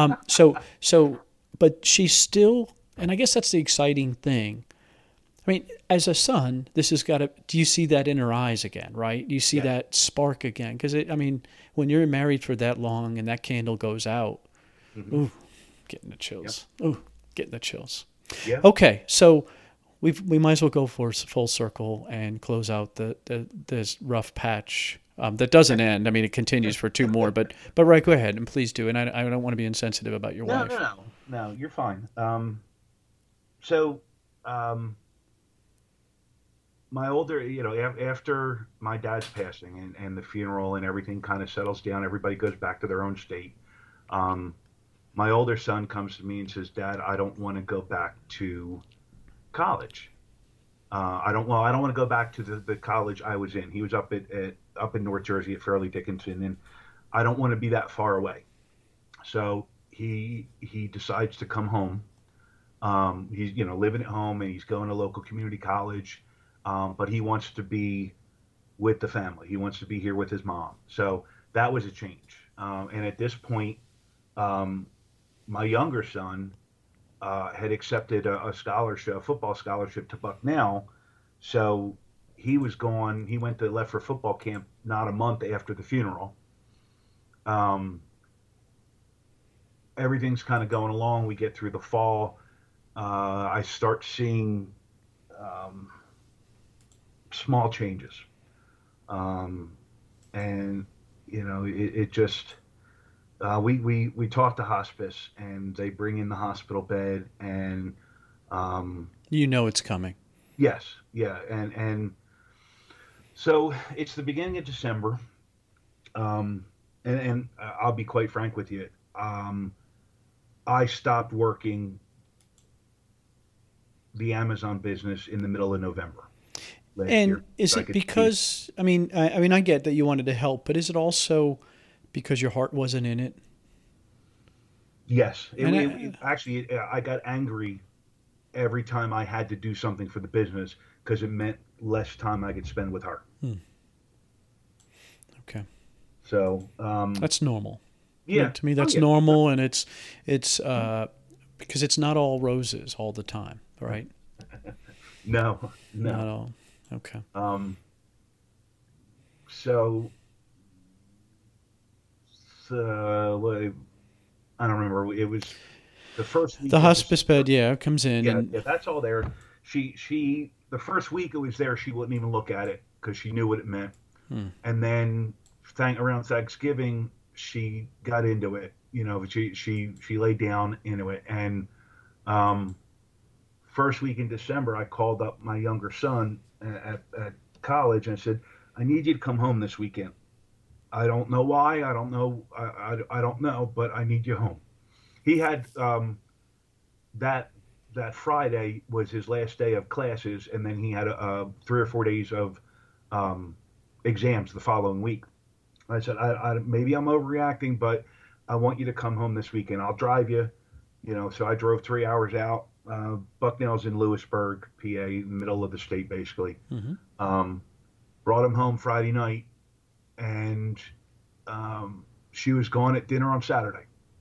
But she's still, and I guess that's the exciting thing. I mean, as a son, this has got to. Do you see that in her eyes again? Right? Do you see that spark again? Because when you're married for that long and that candle goes out, ooh, getting the chills. Yep. Ooh, getting the chills. Yeah. Okay, so we might as well go for full circle and close out this rough patch that doesn't end. I mean, it continues for two more, but right, go ahead and please do. And I don't want to be insensitive about your wife. No, you're fine. My older, after my dad's passing and the funeral and everything kind of settles down, everybody goes back to their own state. My older son comes to me and says, "Dad, I don't want to go back to college. I don't want to go back to the college I was in." He was up in North Jersey at Fairleigh Dickinson, and I don't want to be that far away. So he decides to come home. He's living at home, and he's going to local community college. But he wants to be with the family. He wants to be here with his mom. So that was a change. And at this point, my younger son had accepted a scholarship, a football scholarship to Bucknell. So he was gone. He went to left for football camp not a month after the funeral. Everything's kind of going along. We get through the fall. I start seeing small changes. And, it just, we talk to hospice, and they bring in the hospital bed, and, it's coming. Yes. Yeah. And so it's the beginning of December. And I'll be quite frank with you. I stopped working the Amazon business in the middle of November. last And year. is So I it could because, I mean, I get that you wanted to help, but is it also because your heart wasn't in it? yes, And actually, I got angry every time I had to do something for the business because it meant less time I could spend with her. okay, So, that's normal. yeah. To me, Oh, that's yeah. normal, and it's because it's not all roses all the time, right? No, Not no. all. Okay. Um, so, what, I don't remember. It was the first The week of hospice bed, December. yeah, comes in, Yeah, and yeah, that's all there. The first week it was there, she wouldn't even look at it because she knew what it meant. And then, around Thanksgiving, she got into it. You know, she laid down into it. And um, first week in December, I called up my younger son at college and I said, "I need you to come home this weekend. I don't know why. I don't know. I don't know, but I need you home." He had that that Friday was his last day of classes, and then he had 3 or 4 days of um, exams the following week. I said, maybe I'm overreacting, but I want you to come home this weekend. I'll drive you. You know, so I drove 3 hours out. Bucknell's in Lewisburg, PA, middle of the state, basically. Um, Brought him home Friday night, and she was gone at dinner on Saturday.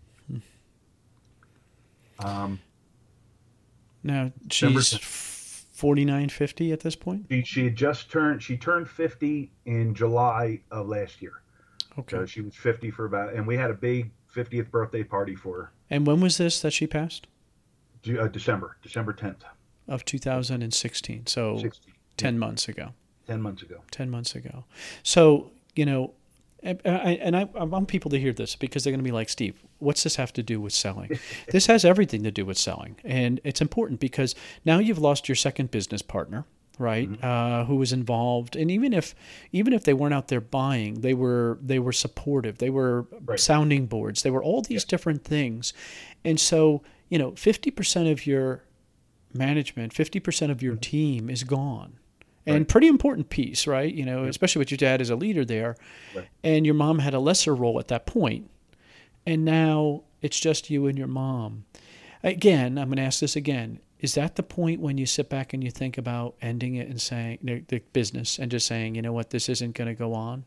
Um, now December she's 49, 50 at this point. she turned 50 in July of last year. Okay. So she was 50 for and we had a big 50th birthday party for And when was this that she passed? her. December 10th, Of 2016. So 16, 10 months ago. 10 months ago. 10 months ago. So, you know, I want people to hear this because they're going to be like, Steve, what's this have to do with selling? This has everything to do with selling. And it's important because now you've lost your second business partner, right? Who was involved. And even if they weren't out there buying, they were supportive. They were Right. sounding boards. They were all these different things. And so, you know, 50% of your management, 50% of your team is gone. And Right. pretty important piece, right? You know, especially with your dad as a leader there. Right. And your mom had a lesser role at that point. And now it's just you and your mom. Again, I'm going to ask this again. Is that the point when you sit back and you think about ending it and saying the business and just saying, you know what, this isn't going to go on?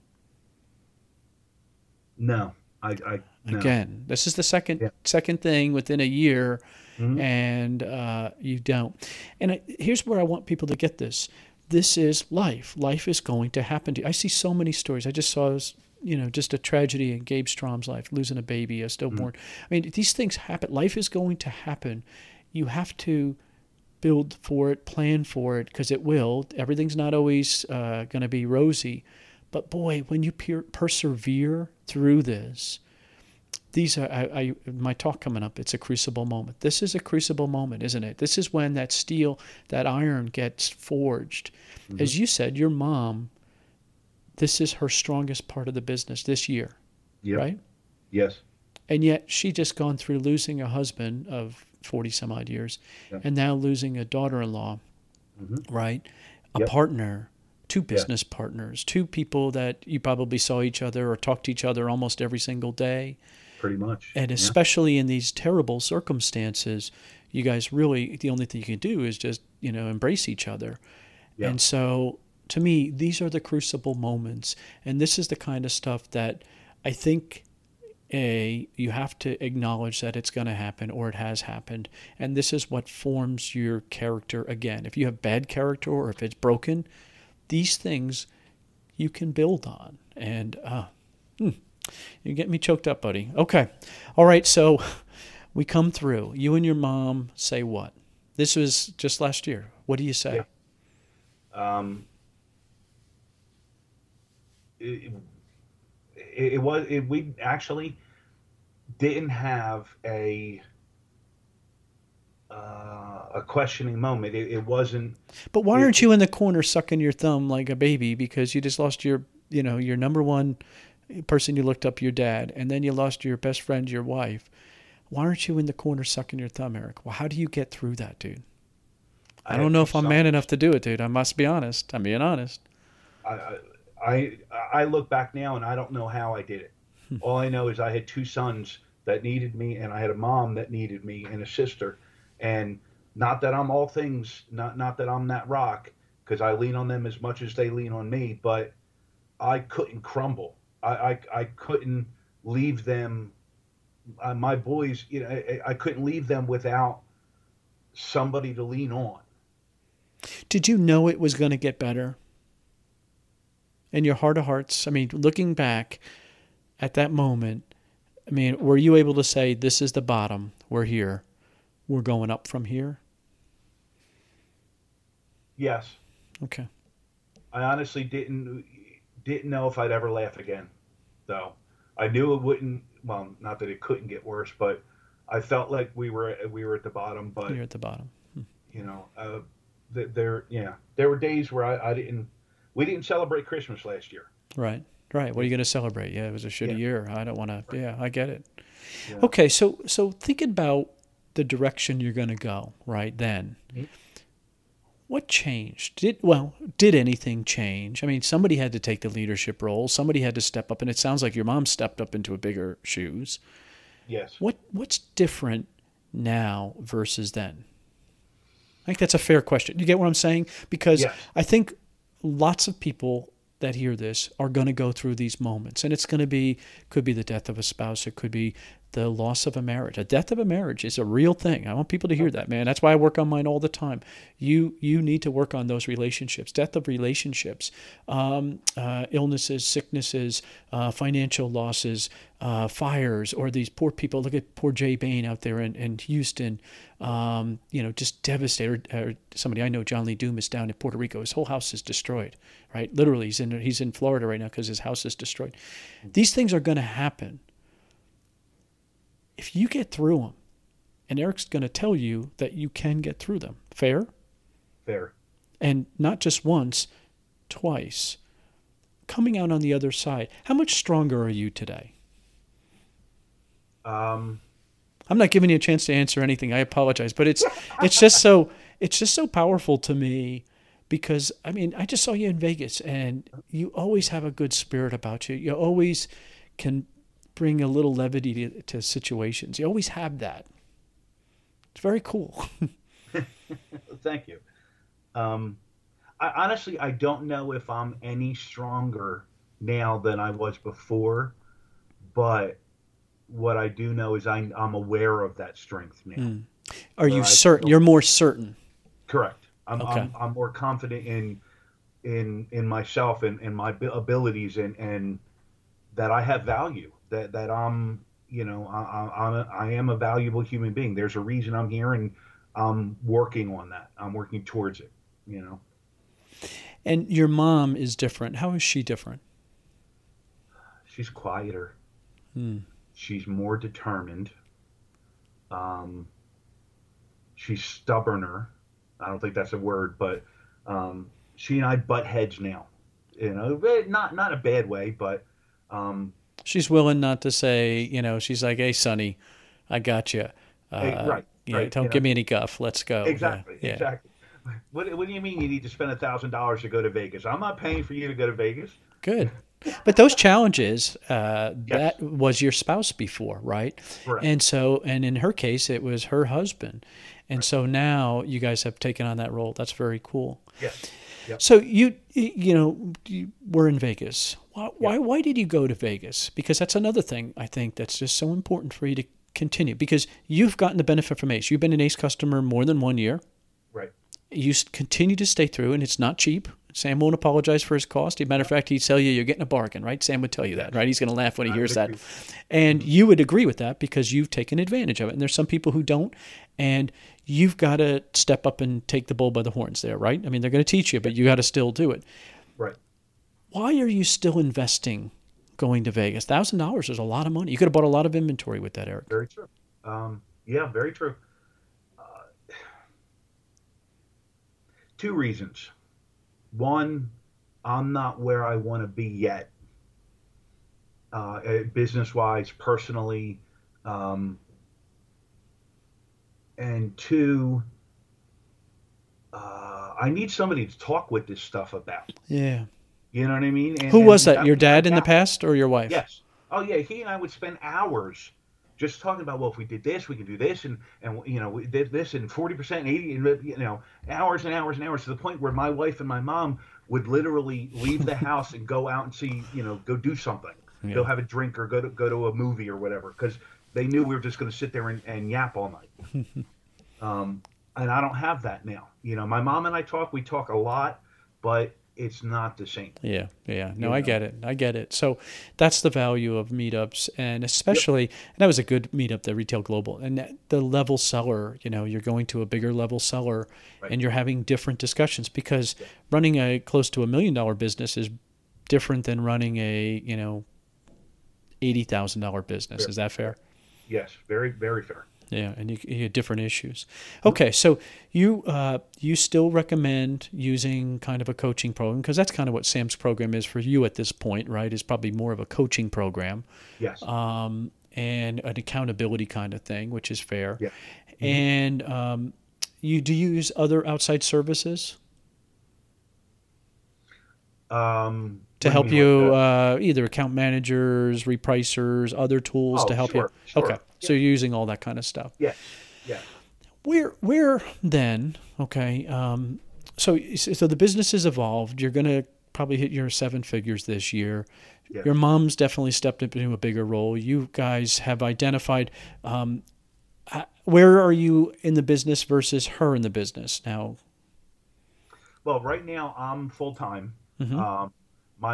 No, no. Again, this is the second Yeah. thing within a year, Mhm. and you don't. And here's where I want people to get this. This is life. Life is going to happen to you. I see so many stories. I just saw, just a tragedy in Gabe Strom's life, losing a baby, a stillborn. I mean, these things happen. Life is going to happen. You have to build for it, plan for it, because it will. Everything's not always going to be rosy. But boy, when you persevere through this, these are my talk coming up. It's a crucible moment. This is a crucible moment, isn't it? This is when that steel, that iron gets forged. As you said, your mom, this is her strongest part of the business this year, Yep. right? Yes. And yet she just gone through losing a husband of 40 some odd years, Yeah. and now losing a daughter-in-law, right? A Yep. partner, two business partners, two people that you probably saw each other or talked to each other almost every single day. Pretty much. And Yeah. especially in these terrible circumstances, you guys really, the only thing you can do is just, embrace each other. Yeah. And so to me, these are the crucible moments. And this is the kind of stuff that I think you have to acknowledge that it's going to happen or it has happened. And this is what forms your character again. If you have bad character or if it's broken, these things you can build on. And you get me choked up, buddy. Okay. All right. So we come through. You and your mom say what? This was just last year. What do you say? Yeah. We actually didn't have a questioning moment. It wasn't. But why aren't you in the corner sucking your thumb like a baby because you just lost your number one person you looked up, your dad, and then you lost your best friend, your wife. Why aren't you in the corner sucking your thumb, Eric? Well, how do you get through that, dude? I had don't know two if I'm man sons. enough to do it, dude. I must be honest. I'm being honest. I, I look back now and I don't know how I did it. All I know is I had two sons that needed me, and I had a mom that needed me, and a sister. And not that I'm all things, not that I'm that rock, because I lean on them as much as they lean on me, but I couldn't crumble. I couldn't leave them. My boys, I couldn't leave them without somebody to lean on. Did you know it was going to get better? In your heart of hearts, I mean, looking back at that moment, I mean, were you able to say, this is the bottom, we're here, we're going up from here? Yes, Okay. I honestly didn't know if I'd ever laugh again, though. I knew it wouldn't. Well, not that it couldn't get worse, but I felt like we were at the bottom. But You're at the bottom. you know, there were days where I didn't. We didn't celebrate Christmas last year. Right. Right. What are you going to celebrate? Yeah, it was a shitty Yeah. year. I don't want to. Right. Yeah, I get it. Yeah. Okay, so thinking about the direction you're going to go right then. Mhm. What changed? Did anything change? I mean, somebody had to take the leadership role. Somebody had to step up, and it sounds like your mom stepped up into a bigger shoes. Yes. What's different now versus then? I think that's a fair question. You get what I'm saying? Because Yes. I think lots of people that hear this are going to go through these moments, and it's going to could be the death of a spouse, it could be the loss of a marriage. A death of a marriage is a real thing. I want people to hear that, man. That's why I work on mine all the time. You need to work on those relationships. Death of relationships, illnesses, sicknesses, financial losses, fires, or these poor people. Look at poor Jay Bain out there in Houston, just devastated. Or somebody I know, John Lee Dumas, down in Puerto Rico. His whole house is destroyed, right? Literally, he's in Florida right now because his house is destroyed. These things are going to happen. If you get through them, and Eric's going to tell you that you can get through them, fair? Fair. And not just once, twice. Coming out on the other side, how much stronger are you today? Um, I'm not giving you a chance to answer anything. I apologize, but it's just so powerful to me because I mean I just saw you in Vegas, and you always have a good spirit about you. You always can bring a little levity to situations. You always have that. It's very cool. Thank you. I don't know if I'm any stronger now than I was before, but what I do know is I'm aware of that strength now. Are you certain? You're more certain. Correct. I'm Okay. I'm more confident in myself and my abilities and that I have value. That I'm I am a valuable human being. There's a reason I'm here, and I'm working on that. I'm working towards it. And your mom is different. How is she different? She's quieter. Hmm. She's more determined. She's stubborner. I don't think that's a word, but she and I butt heads now. Not a bad way, but She's willing not to say, she's like, hey, Sonny, I got you. right. Don't give me any guff. Let's go. Exactly. Yeah. Exactly. What do you mean you need to spend $1,000 to go to Vegas? I'm not paying for you to go to Vegas. Good. But those challenges, Yes. that was your spouse before, right? Correct. And in her case, it was her husband. And so now you guys have taken on that role. That's very cool. Yes. Yep. So you were in Vegas. Why did you go to Vegas? Because that's another thing I think that's just so important for you to continue, because you've gotten the benefit from Ace. You've been an Ace customer more than 1 year. Right. You continue to stay through, and it's not cheap. Sam won't apologize for his cost. As a matter of fact, he'd tell you you're getting a bargain, right? Sam would tell you that, right? He's going to laugh when he hears that. And you would agree with that because you've taken advantage of it. And there's some people who don't, and you've got to step up and take the bull by the horns there, right? I mean, they're going to teach you, but you got to still do it. Right. Why are you still investing going to Vegas? $1,000 is a lot of money. You could have bought a lot of inventory with that, Eric. Very true. Yeah, very true. Two reasons. One, I'm not where I want to be yet, business-wise, personally. And two, I need somebody to talk with this stuff about. Yeah. You know what I mean? Who was And that? Your my dad in the dad. past or your wife? Yes. Oh yeah, he and I would spend hours just talking about, well, if we did this, we could do this, and we did this, and 40%, 80, and hours and hours and hours, to the point where my wife and my mom would literally leave the house and go out and see, go do something, go Yeah. have a drink or go to a movie or whatever, because they knew we were just going to sit there and yap all night. And I don't have that now. My mom and I talk. We talk a lot, but it's not the same. Yeah, yeah. No, You I know. get it. I get it. So that's the value of meetups, and Yep. especially, and that was a good meetup, the Retail Global, and the level seller. You're going to a bigger level seller, Right. and you're having different discussions because Yeah. running a close to $1 million business is different than running a $80,000 business. Fair. Is that fair? Yes. Very, very fair. Yeah, and you had different issues. Okay, so you still recommend using kind of a coaching program because that's kind of what Sam's program is for you at this point, right? Is probably more of a coaching program, Yes. and an accountability kind of thing, which is fair. Yeah. And do you use other outside services to What do help mean, you, like, either account managers, repricers, other tools to oh, help you? sure. Okay, so you're using all that kind of stuff. Yes. Yes. Where then? Okay. So the business has evolved. You're going to probably hit your 7 figures this year. Yes. Your mom's definitely stepped into a bigger role. You guys have identified. Where are you in the business versus her in the business now? Well, right now I'm full time. Mm-hmm. My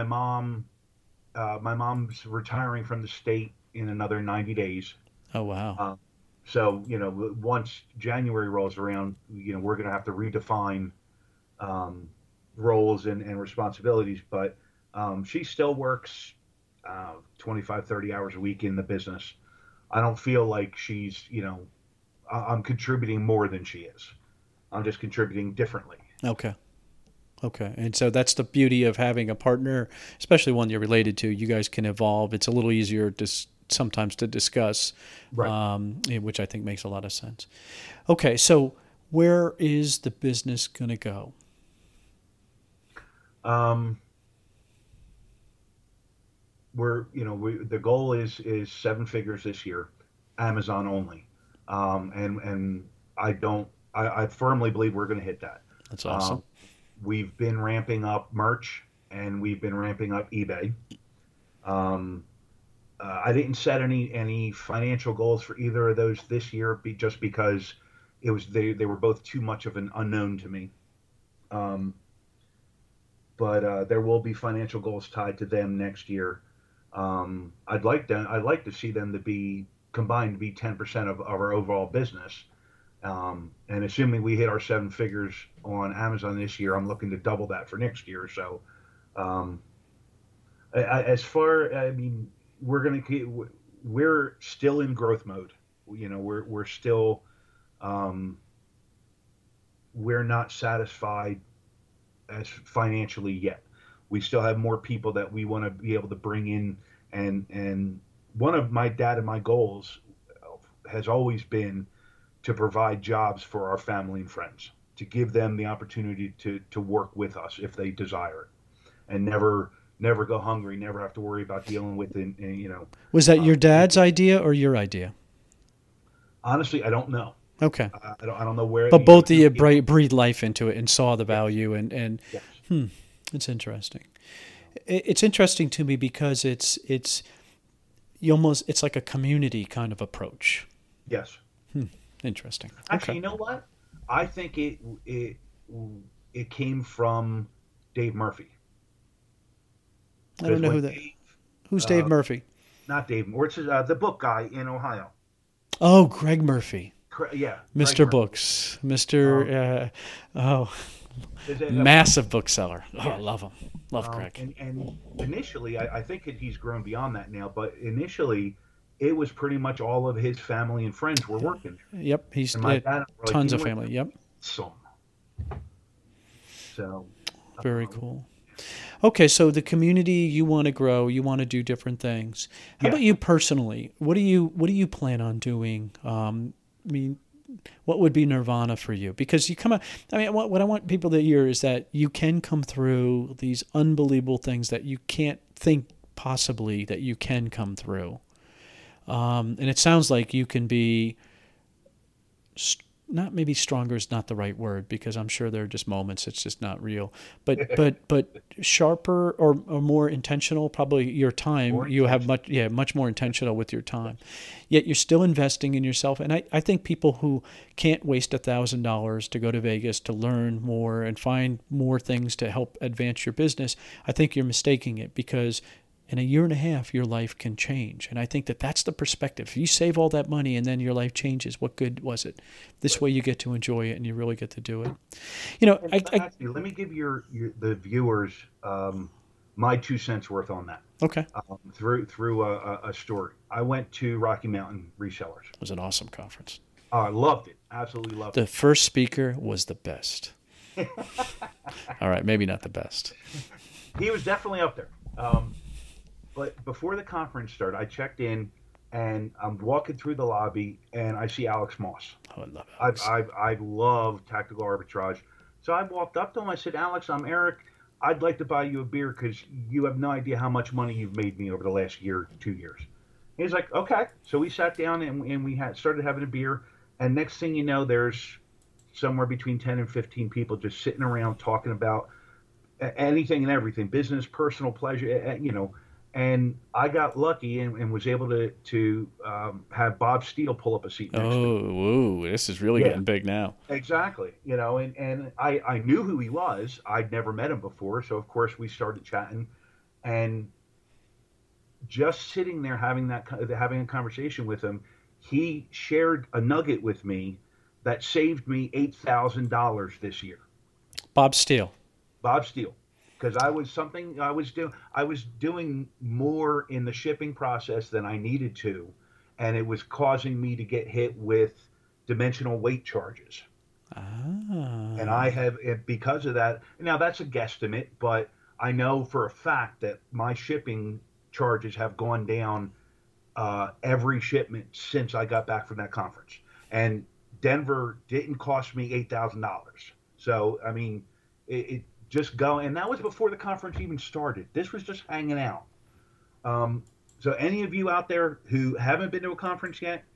mom's retiring from the state in another 90 days. Oh wow. So, once January rolls around, we're going to have to redefine roles and responsibilities. But she still works 25, 30 hours a week in the business. I don't feel like I'm contributing more than she is. I'm just contributing differently. Okay. Okay. And so that's the beauty of having a partner, especially one you're related to. You guys can evolve. It's a little easier sometimes to discuss, Right. which I think makes a lot of sense. Okay. So where is the business going to go? Um, the goal is 7 figures this year, Amazon only. And I firmly believe we're going to hit that. That's awesome. We've been ramping up merch and we've been ramping up eBay. Um, I didn't set any financial goals for either of those this year, just because they were both too much of an unknown to me. Um, but there will be financial goals tied to them next year. I'd like to see them to be combined to be 10% of our overall business. And assuming we hit our 7 figures on Amazon this year, I'm looking to double that for next year. So, um, I mean, we're still in growth mode. We're still, we're not satisfied as financially yet. We still have more people that we want to be able to bring in, and one of my dad and my goals has always been to provide jobs for our family and friends, to give them the opportunity to work with us if they desire it, and never go hungry, never have to worry about dealing with it. Was that your dad's idea or your idea? Honestly, I don't know. Okay. I don't know where. But both of you breathed life into it and saw the value, and Yes. it's interesting. It's interesting to me because it's like a community kind of approach. Yes. Interesting. Actually, Okay. you know what? I think it came from Dave Murphy. I don't know who Because when that. Who's Dave Murphy? not Dave, which is the book guy in Ohio. Oh, Greg Murphy, Yeah, Mr. Greg Books, Mr. Murphy. Massive bookseller. Oh, I Yes. love him. Love Greg. And initially, I think that he's grown beyond that now. But initially, it was pretty much all of his family and friends were working there. Yep, he's And my dad were like, tons "You of know what? family. Yep, Awesome." So very cool. Okay, so the community, you want to grow, you want to do different things. How Yeah. about you personally? What do you plan on doing? I mean, would be nirvana for you? Because you come out, I mean, what I want people to hear is that you can come through these unbelievable things that you can't think possibly that you can come through. And it sounds like you can be, not maybe stronger is not the right word, because I'm sure there are just moments it's just not real, but sharper or more intentional, probably your time. You have much more intentional with your time, yet you're still investing in yourself. And I think people who can't waste $1,000 to go to Vegas to learn more and find more things to help advance your business, I think you're mistaking it, because in a year and a half, your life can change. And I think that that's the perspective. If you save all that money and then your life changes, what good was it? This way you get to enjoy it and you really get to do it. You know, let me give the viewers my 2 cents worth on that. Okay. Through a story. I went to Rocky Mountain Resellers. It was an awesome conference. I loved it. Absolutely loved it. The first speaker was the best. All right, maybe not the best. He was definitely up there. But before the conference started, I checked in, and I'm walking through the lobby, and I see Alex Moss. Oh, I love Alex. I love tactical arbitrage. So I walked up to him. I said, Alex, I'm Eric. I'd like to buy you a beer because you have no idea how much money you've made me over the last year, 2 years. He's like, okay. So we sat down, and we started having a beer. And next thing you know, there's somewhere between 10 and 15 people just sitting around talking about anything and everything, business, personal pleasure, you know. And I got lucky and was able to have Bob Steele pull up a seat next to me. Oh, this is really getting big now. Exactly. You know, and I knew who he was. I'd never met him before. So, of course, we started chatting. And just sitting there having a conversation with him, he shared a nugget with me that saved me $8,000 this year. Bob Steele. Because I was doing more in the shipping process than I needed to, and it was causing me to get hit with dimensional weight charges. And I have, because of that, now that's a guesstimate, but I know for a fact that my shipping charges have gone down every shipment since I got back from that conference. And Denver didn't cost me $8,000. So, I mean, it just go, and that was before the conference even started. This was just hanging out. So any of you out there who haven't been to a conference yet,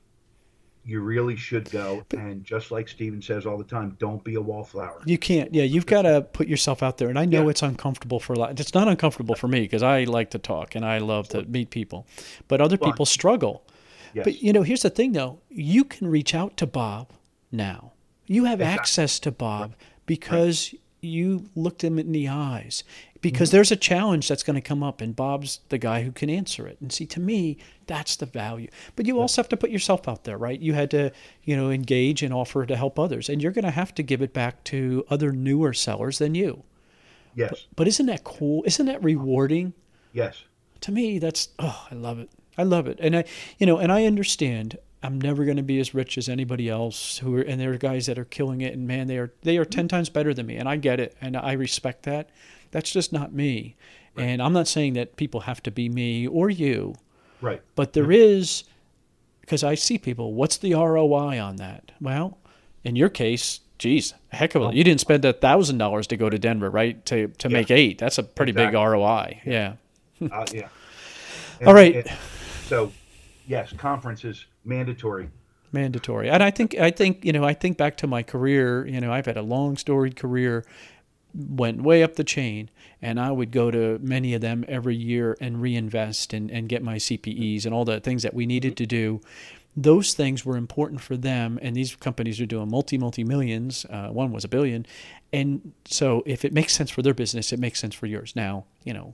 you really should go. And just like Steven says all the time, don't be a wallflower. You can't. Yeah, you've got to put yourself out there. And I know it's uncomfortable for a lot. It's not uncomfortable for me because I like to talk and I love to meet people. But other people struggle. Yes. But, you know, here's the thing, though. You can reach out to Bob now. You have access to Bob because you looked him in the eyes, because there's a challenge that's going to come up, and Bob's the guy who can answer it. And see, to me, that's the value. But you also have to put yourself out there, right? You had to, you know, engage and offer to help others, and you're going to have to give it back to other newer sellers than you. Yes. But isn't that cool? Isn't that rewarding? Yes. To me, that's, I love it. I love it. And I understand I'm never going to be as rich as anybody else and there are guys that are killing it, and man, they are 10 times better than me, and I get it, and I respect that. That's just not me. Right. And I'm not saying that people have to be me or you. Right. But there is, because I see people, what's the ROI on that? Well, in your case, geez, a heck of a, you didn't spend $1,000 to go to Denver, right? To make $8. That's a pretty big ROI. Yeah. Yeah. All right. So, yes, conferences. Mandatory. And I think back to my career. You know, I've had a long storied career, went way up the chain, and I would go to many of them every year and reinvest and get my CPEs and all the things that we needed to do. Those things were important for them, and these companies are doing multi-millions. One was $1 billion. And so if it makes sense for their business, it makes sense for yours. Now, you know,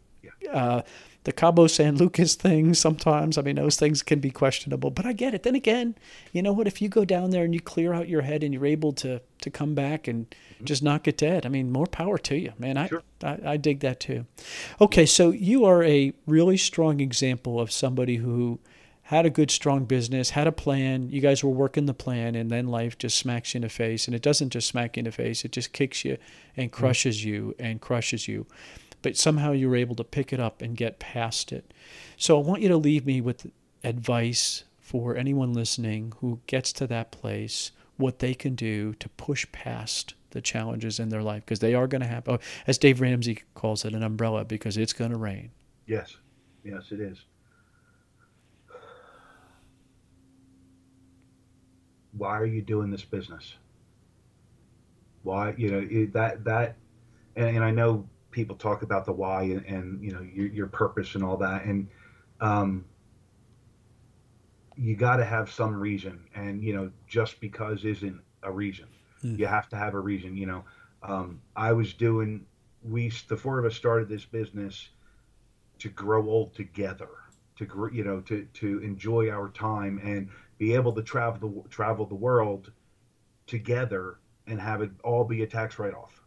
the Cabo San Lucas thing sometimes, I mean, those things can be questionable, but I get it. Then again, you know what, if you go down there and you clear out your head and you're able to come back and just not get dead, I mean, more power to you, man. Sure. I dig that too. Okay, so you are a really strong example of somebody who had a good, strong business, had a plan. You guys were working the plan, and then life just smacks you in the face. And it doesn't just smack you in the face. It just kicks you and crushes you and crushes you. But somehow you were able to pick it up and get past it. So I want you to leave me with advice for anyone listening who gets to that place, what they can do to push past the challenges in their life, because they are going to have, as Dave Ramsey calls it, an umbrella, because it's going to rain. Yes. Yes, it is. Why are you doing this business? Why, and I know people talk about the why and your purpose and all that, and you got to have some reason, and just because isn't a reason. You have to have a reason. The four of us started this business to grow old together, to enjoy our time and be able to travel the world together and have it all be a tax write-off.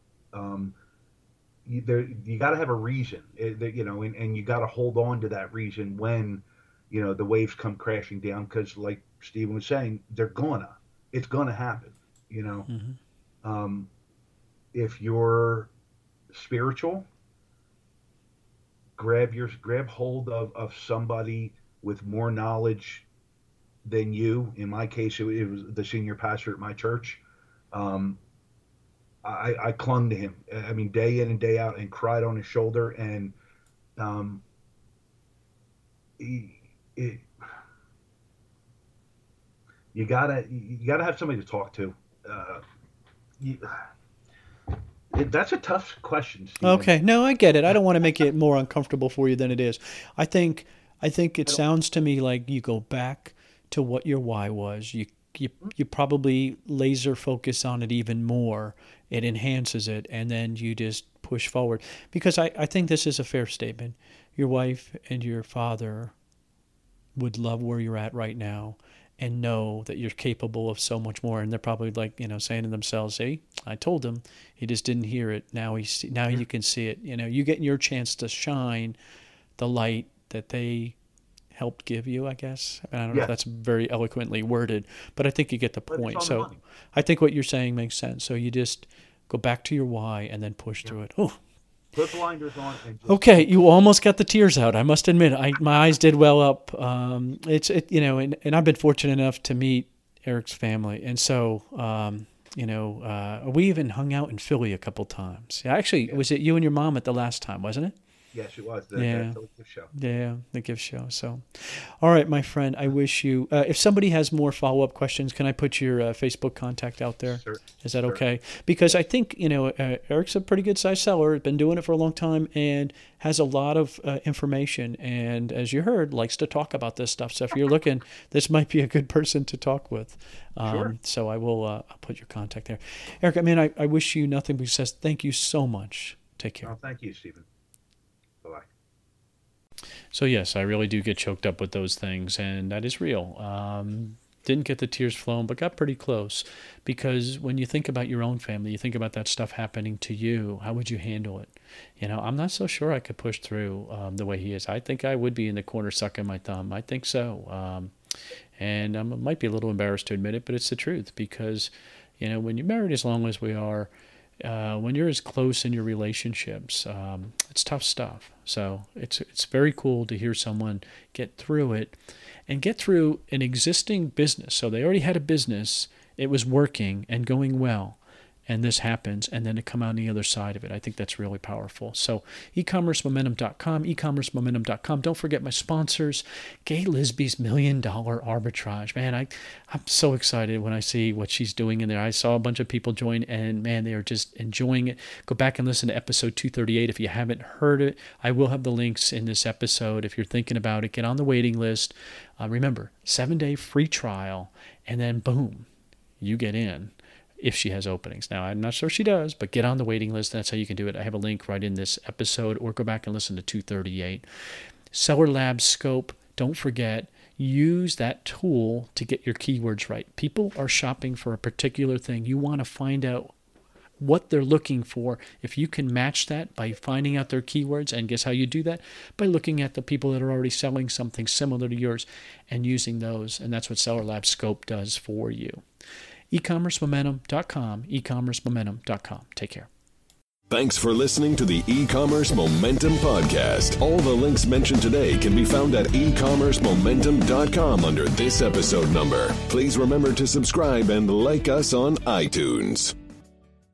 You got to have a reason, and you got to hold on to that reason when, the waves come crashing down, because like Stephen was saying, it's gonna happen, if you're spiritual, grab hold of somebody with more knowledge than you. In my case, it was the senior pastor at my church. I clung to him. I mean, day in and day out, and cried on his shoulder. And you gotta have somebody to talk to. That's a tough question, Stephen. Okay, no, I get it. I don't want to make it more uncomfortable for you than it is. I think it sounds to me like you go back to what your why was. You probably laser focus on it even more. It enhances it, and then you just push forward. Because I think this is a fair statement. Your wife and your father would love where you're at right now and know that you're capable of so much more. And they're probably saying to themselves, "Hey, I told him, he just didn't hear it. Now you can see it. You get your chance to shine the light that they helped give you, I guess." I don't know if that's very eloquently worded, but I think you get the point. So I think what you're saying makes sense. So you just go back to your why and then push through it. Oh, put blinders on. Okay, you almost got the tears out. I must admit, my eyes did well up. And I've been fortunate enough to meet Eric's family, and so we even hung out in Philly a couple times. Actually, was it you and your mom at the last time, wasn't it? Yes, it was. The gift show. Yeah, the gift show. So, all right, my friend, I wish you, if somebody has more follow-up questions, can I put your Facebook contact out there? Sure. Is that okay? Because I think, Eric's a pretty good-sized seller, been doing it for a long time, and has a lot of information. And as you heard, likes to talk about this stuff. So if you're looking, this might be a good person to talk with. Sure. So I will I'll put your contact there. Eric, I wish you nothing but success. Thank you so much. Take care. Oh, thank you, Stephen. Bye-bye. So yes, I really do get choked up with those things, and that is real. Didn't get the tears flowing, but got pretty close, because when you think about your own family, you think about that stuff happening to you, how would you handle it? I'm not so sure I could push through the way he is. I think I would be in the corner sucking my thumb. I think so. And I might be a little embarrassed to admit it, but it's the truth, because, when you're married as long as we are, when you're as close in your relationships, it's tough stuff. So it's very cool to hear someone get through it and get through an existing business. So they already had a business, it was working and going well, and this happens, and then to come out on the other side of it. I think that's really powerful. So ecommercemomentum.com, ecommercemomentum.com. Don't forget my sponsors, Gay Lisby's $1 Million Arbitrage. Man, I'm so excited when I see what she's doing in there. I saw a bunch of people join, and man, they are just enjoying it. Go back and listen to episode 238 if you haven't heard it. I will have the links in this episode. If you're thinking about it, get on the waiting list. Remember, 7-day free trial, and then boom, you get in. If she has openings. Now, I'm not sure she does, but get on the waiting list. That's how you can do it. I have a link right in this episode, or go back and listen to 238. Seller Lab Scope, don't forget, use that tool to get your keywords right. People are shopping for a particular thing. You want to find out what they're looking for. If you can match that by finding out their keywords, and guess how you do that? By looking at the people that are already selling something similar to yours and using those. And that's what Seller Lab Scope does for you. ecommercemomentum.com, ecommercemomentum.com. Take care. Thanks for listening to the E-Commerce Momentum Podcast. All the links mentioned today can be found at ecommercemomentum.com under this episode number. Please remember to subscribe and like us on iTunes.